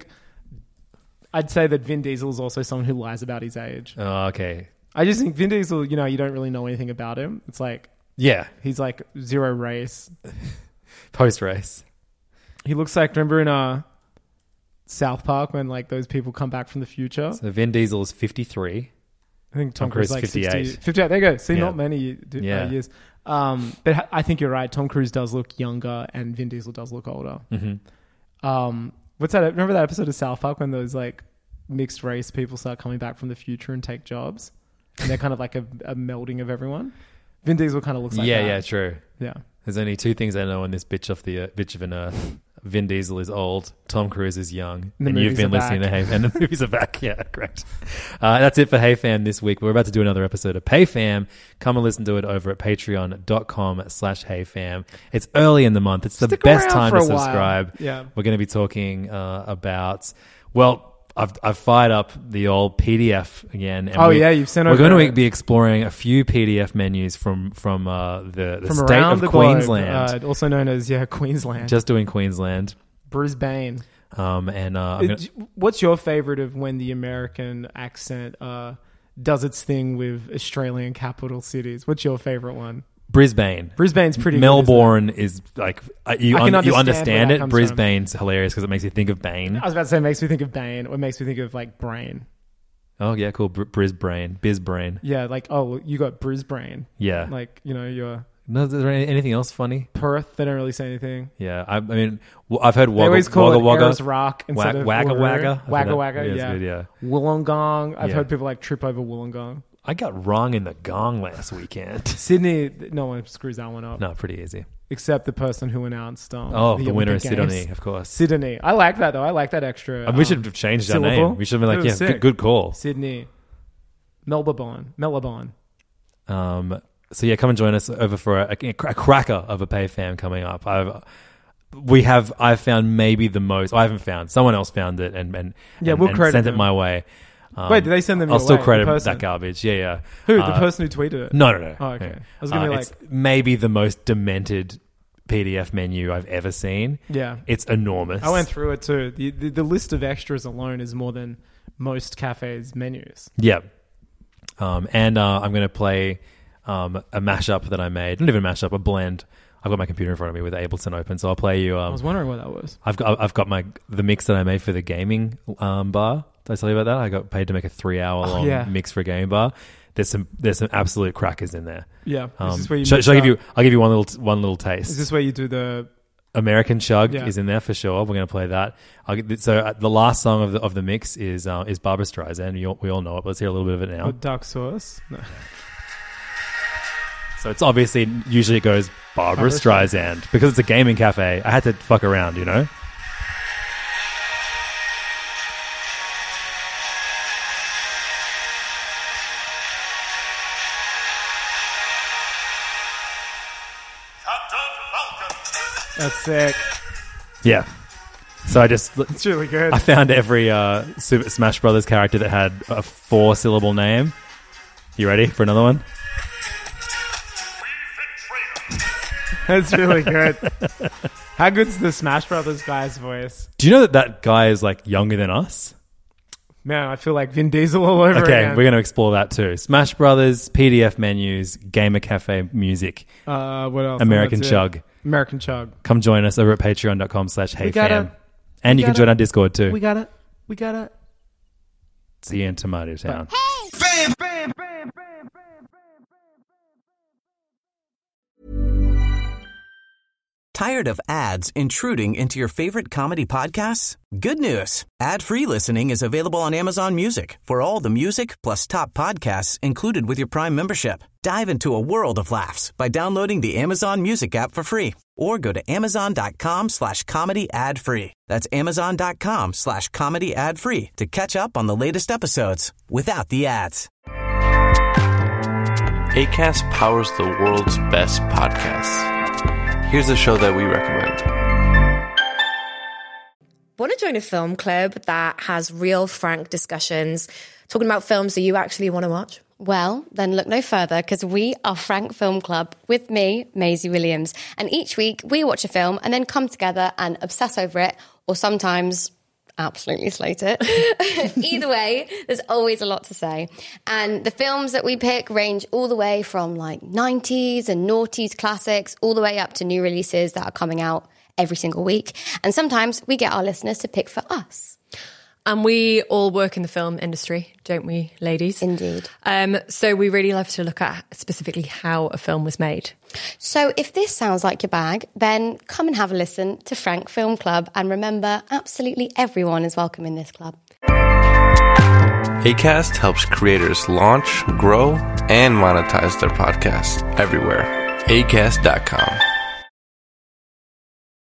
I'd say that Vin Diesel is also someone who lies about his age. Oh, okay. I just think Vin Diesel, you don't really know anything about him. It's like... Yeah. He's like zero race. Post-race. He looks like, remember in South Park when like those people come back from the future? So Vin Diesel is 53. I think Tom Cruise is like 58. 58, there you go. See, not many years. But I think you're right. Tom Cruise does look younger and Vin Diesel does look older. Mm-hmm. What's that? Remember that episode of South Park when those like mixed race people start coming back from the future and take jobs? And they're kind of like a melding of everyone. Vin Diesel kind of looks like that. Yeah, true. Yeah. There's only two things I know on this bitch of an earth. Vin Diesel is old, Tom Cruise is young, and you've been listening to Hey Fam. The movies are back. Yeah, correct. That's it for Hey Fam this week. We're about to do another episode of Pay Fam. Come and listen to it over at patreon.com/HeyFam. It's early in the month. It's the best time to subscribe. Yeah. We're going to be talking about, well, I've fired up the old PDF again. And you've sent over. We're going to be exploring a few PDF menus from the state of Queensland, globe, also known as Queensland. Just doing Queensland, Brisbane. What's your favorite of when the American accent does its thing with Australian capital cities? What's your favorite one? Brisbane's pretty Melbourne good, is like you understand it. Brisbane's hilarious because it makes you think of Bane. I was about to say it makes me think of Bane, or it makes me think of like brain. Oh yeah, cool. Bizbrain. Yeah, like you got Brisbane. Yeah, like you're. No, is there anything else funny? Perth, they don't really say anything. Yeah, I mean, I've heard Wagga Wagga. Ayers Rock instead of Wagga Wagga. Wagga Wagga, yeah. Good, yeah. Wollongong. I've heard people like trip over Wollongong. I got wrong in the gong last weekend. Sydney, no one screws that one up. No, pretty easy. Except the person who announced the winner is Sydney, of course. Sydney. I like that, though. I like that extra... we should have changed our name. We should have been like, good call. Sydney. Melbourne. So, come and join us over for a cracker of a Pay Fam coming up. I've found maybe the most... I haven't found. Someone else found it and sent it my way. Wait, did they send them your I'll still way, credit that garbage. Yeah. Who? The person who tweeted it? No. Oh, okay. Yeah. I was going to be like... It's maybe the most demented PDF menu I've ever seen. Yeah. It's enormous. I went through it too. The list of extras alone is more than most cafes' menus. Yeah. And I'm going to play a mashup that I made. Not even a mashup, a blend. I've got my computer in front of me with Ableton open, so I'll play you... I was wondering what that was. I've got the mix that I made for the gaming bar. Did I tell you about that? I got paid to make a 3-hour long mix for a gaming bar. there's some absolute crackers in there. Yeah. This is where you I'll give you one little taste. Is this where you do the American Chug is in there for sure. We're going to play that. The last song of the mix is Barbra Streisand. We all know it, but let's hear a little bit of it now. Dark Sauce. No. So it's obviously, usually it goes Barbra Streisand because it's a gaming cafe. I had to fuck around, you know? That's sick. Yeah. So it's really good. I found every Super Smash Brothers character that had a 4-syllable name. You ready for another one? That's really good. How good's the Smash Brothers guy's voice? Do you know that guy is like younger than us? Man, I feel like Vin Diesel all over again. Okay, we're going to explore that too. Smash Brothers, PDF menus, Gamer Cafe music. What else? American Chug. American Chug. Come join us over at patreon.com/heyfam. And you can join our Discord too. We got it. See you in Tomato Town. Hey! Bam, bam, bam, bam, Tired of ads intruding into your favorite comedy podcasts? Good news. Ad-free listening is available on Amazon Music for all the music plus top podcasts included with your Prime membership. Dive into a world of laughs by downloading the Amazon Music app for free or go to amazon.com/comedy ad-free. That's amazon.com/comedy ad-free to catch up on the latest episodes without the ads. Acast powers the world's best podcasts. Here's a show that we recommend. Want to join a film club that has real, frank discussions, talking about films that you actually want to watch? Well, then look no further, because we are Frank Film Club with me, Maisie Williams. And each week we watch a film and then come together and obsess over it, or sometimes absolutely slate it. Either way, there's always a lot to say. And the films that we pick range all the way from like 90s and noughties classics all the way up to new releases that are coming out every single week. And sometimes we get our listeners to pick for us. And we all work in the film industry, don't we, ladies? Indeed. So we really love to look at specifically how a film was made. So if this sounds like your bag, then come and have a listen to Frank Film Club. And remember, absolutely everyone is welcome in this club. Acast helps creators launch, grow, and monetize their podcasts everywhere. Acast.com.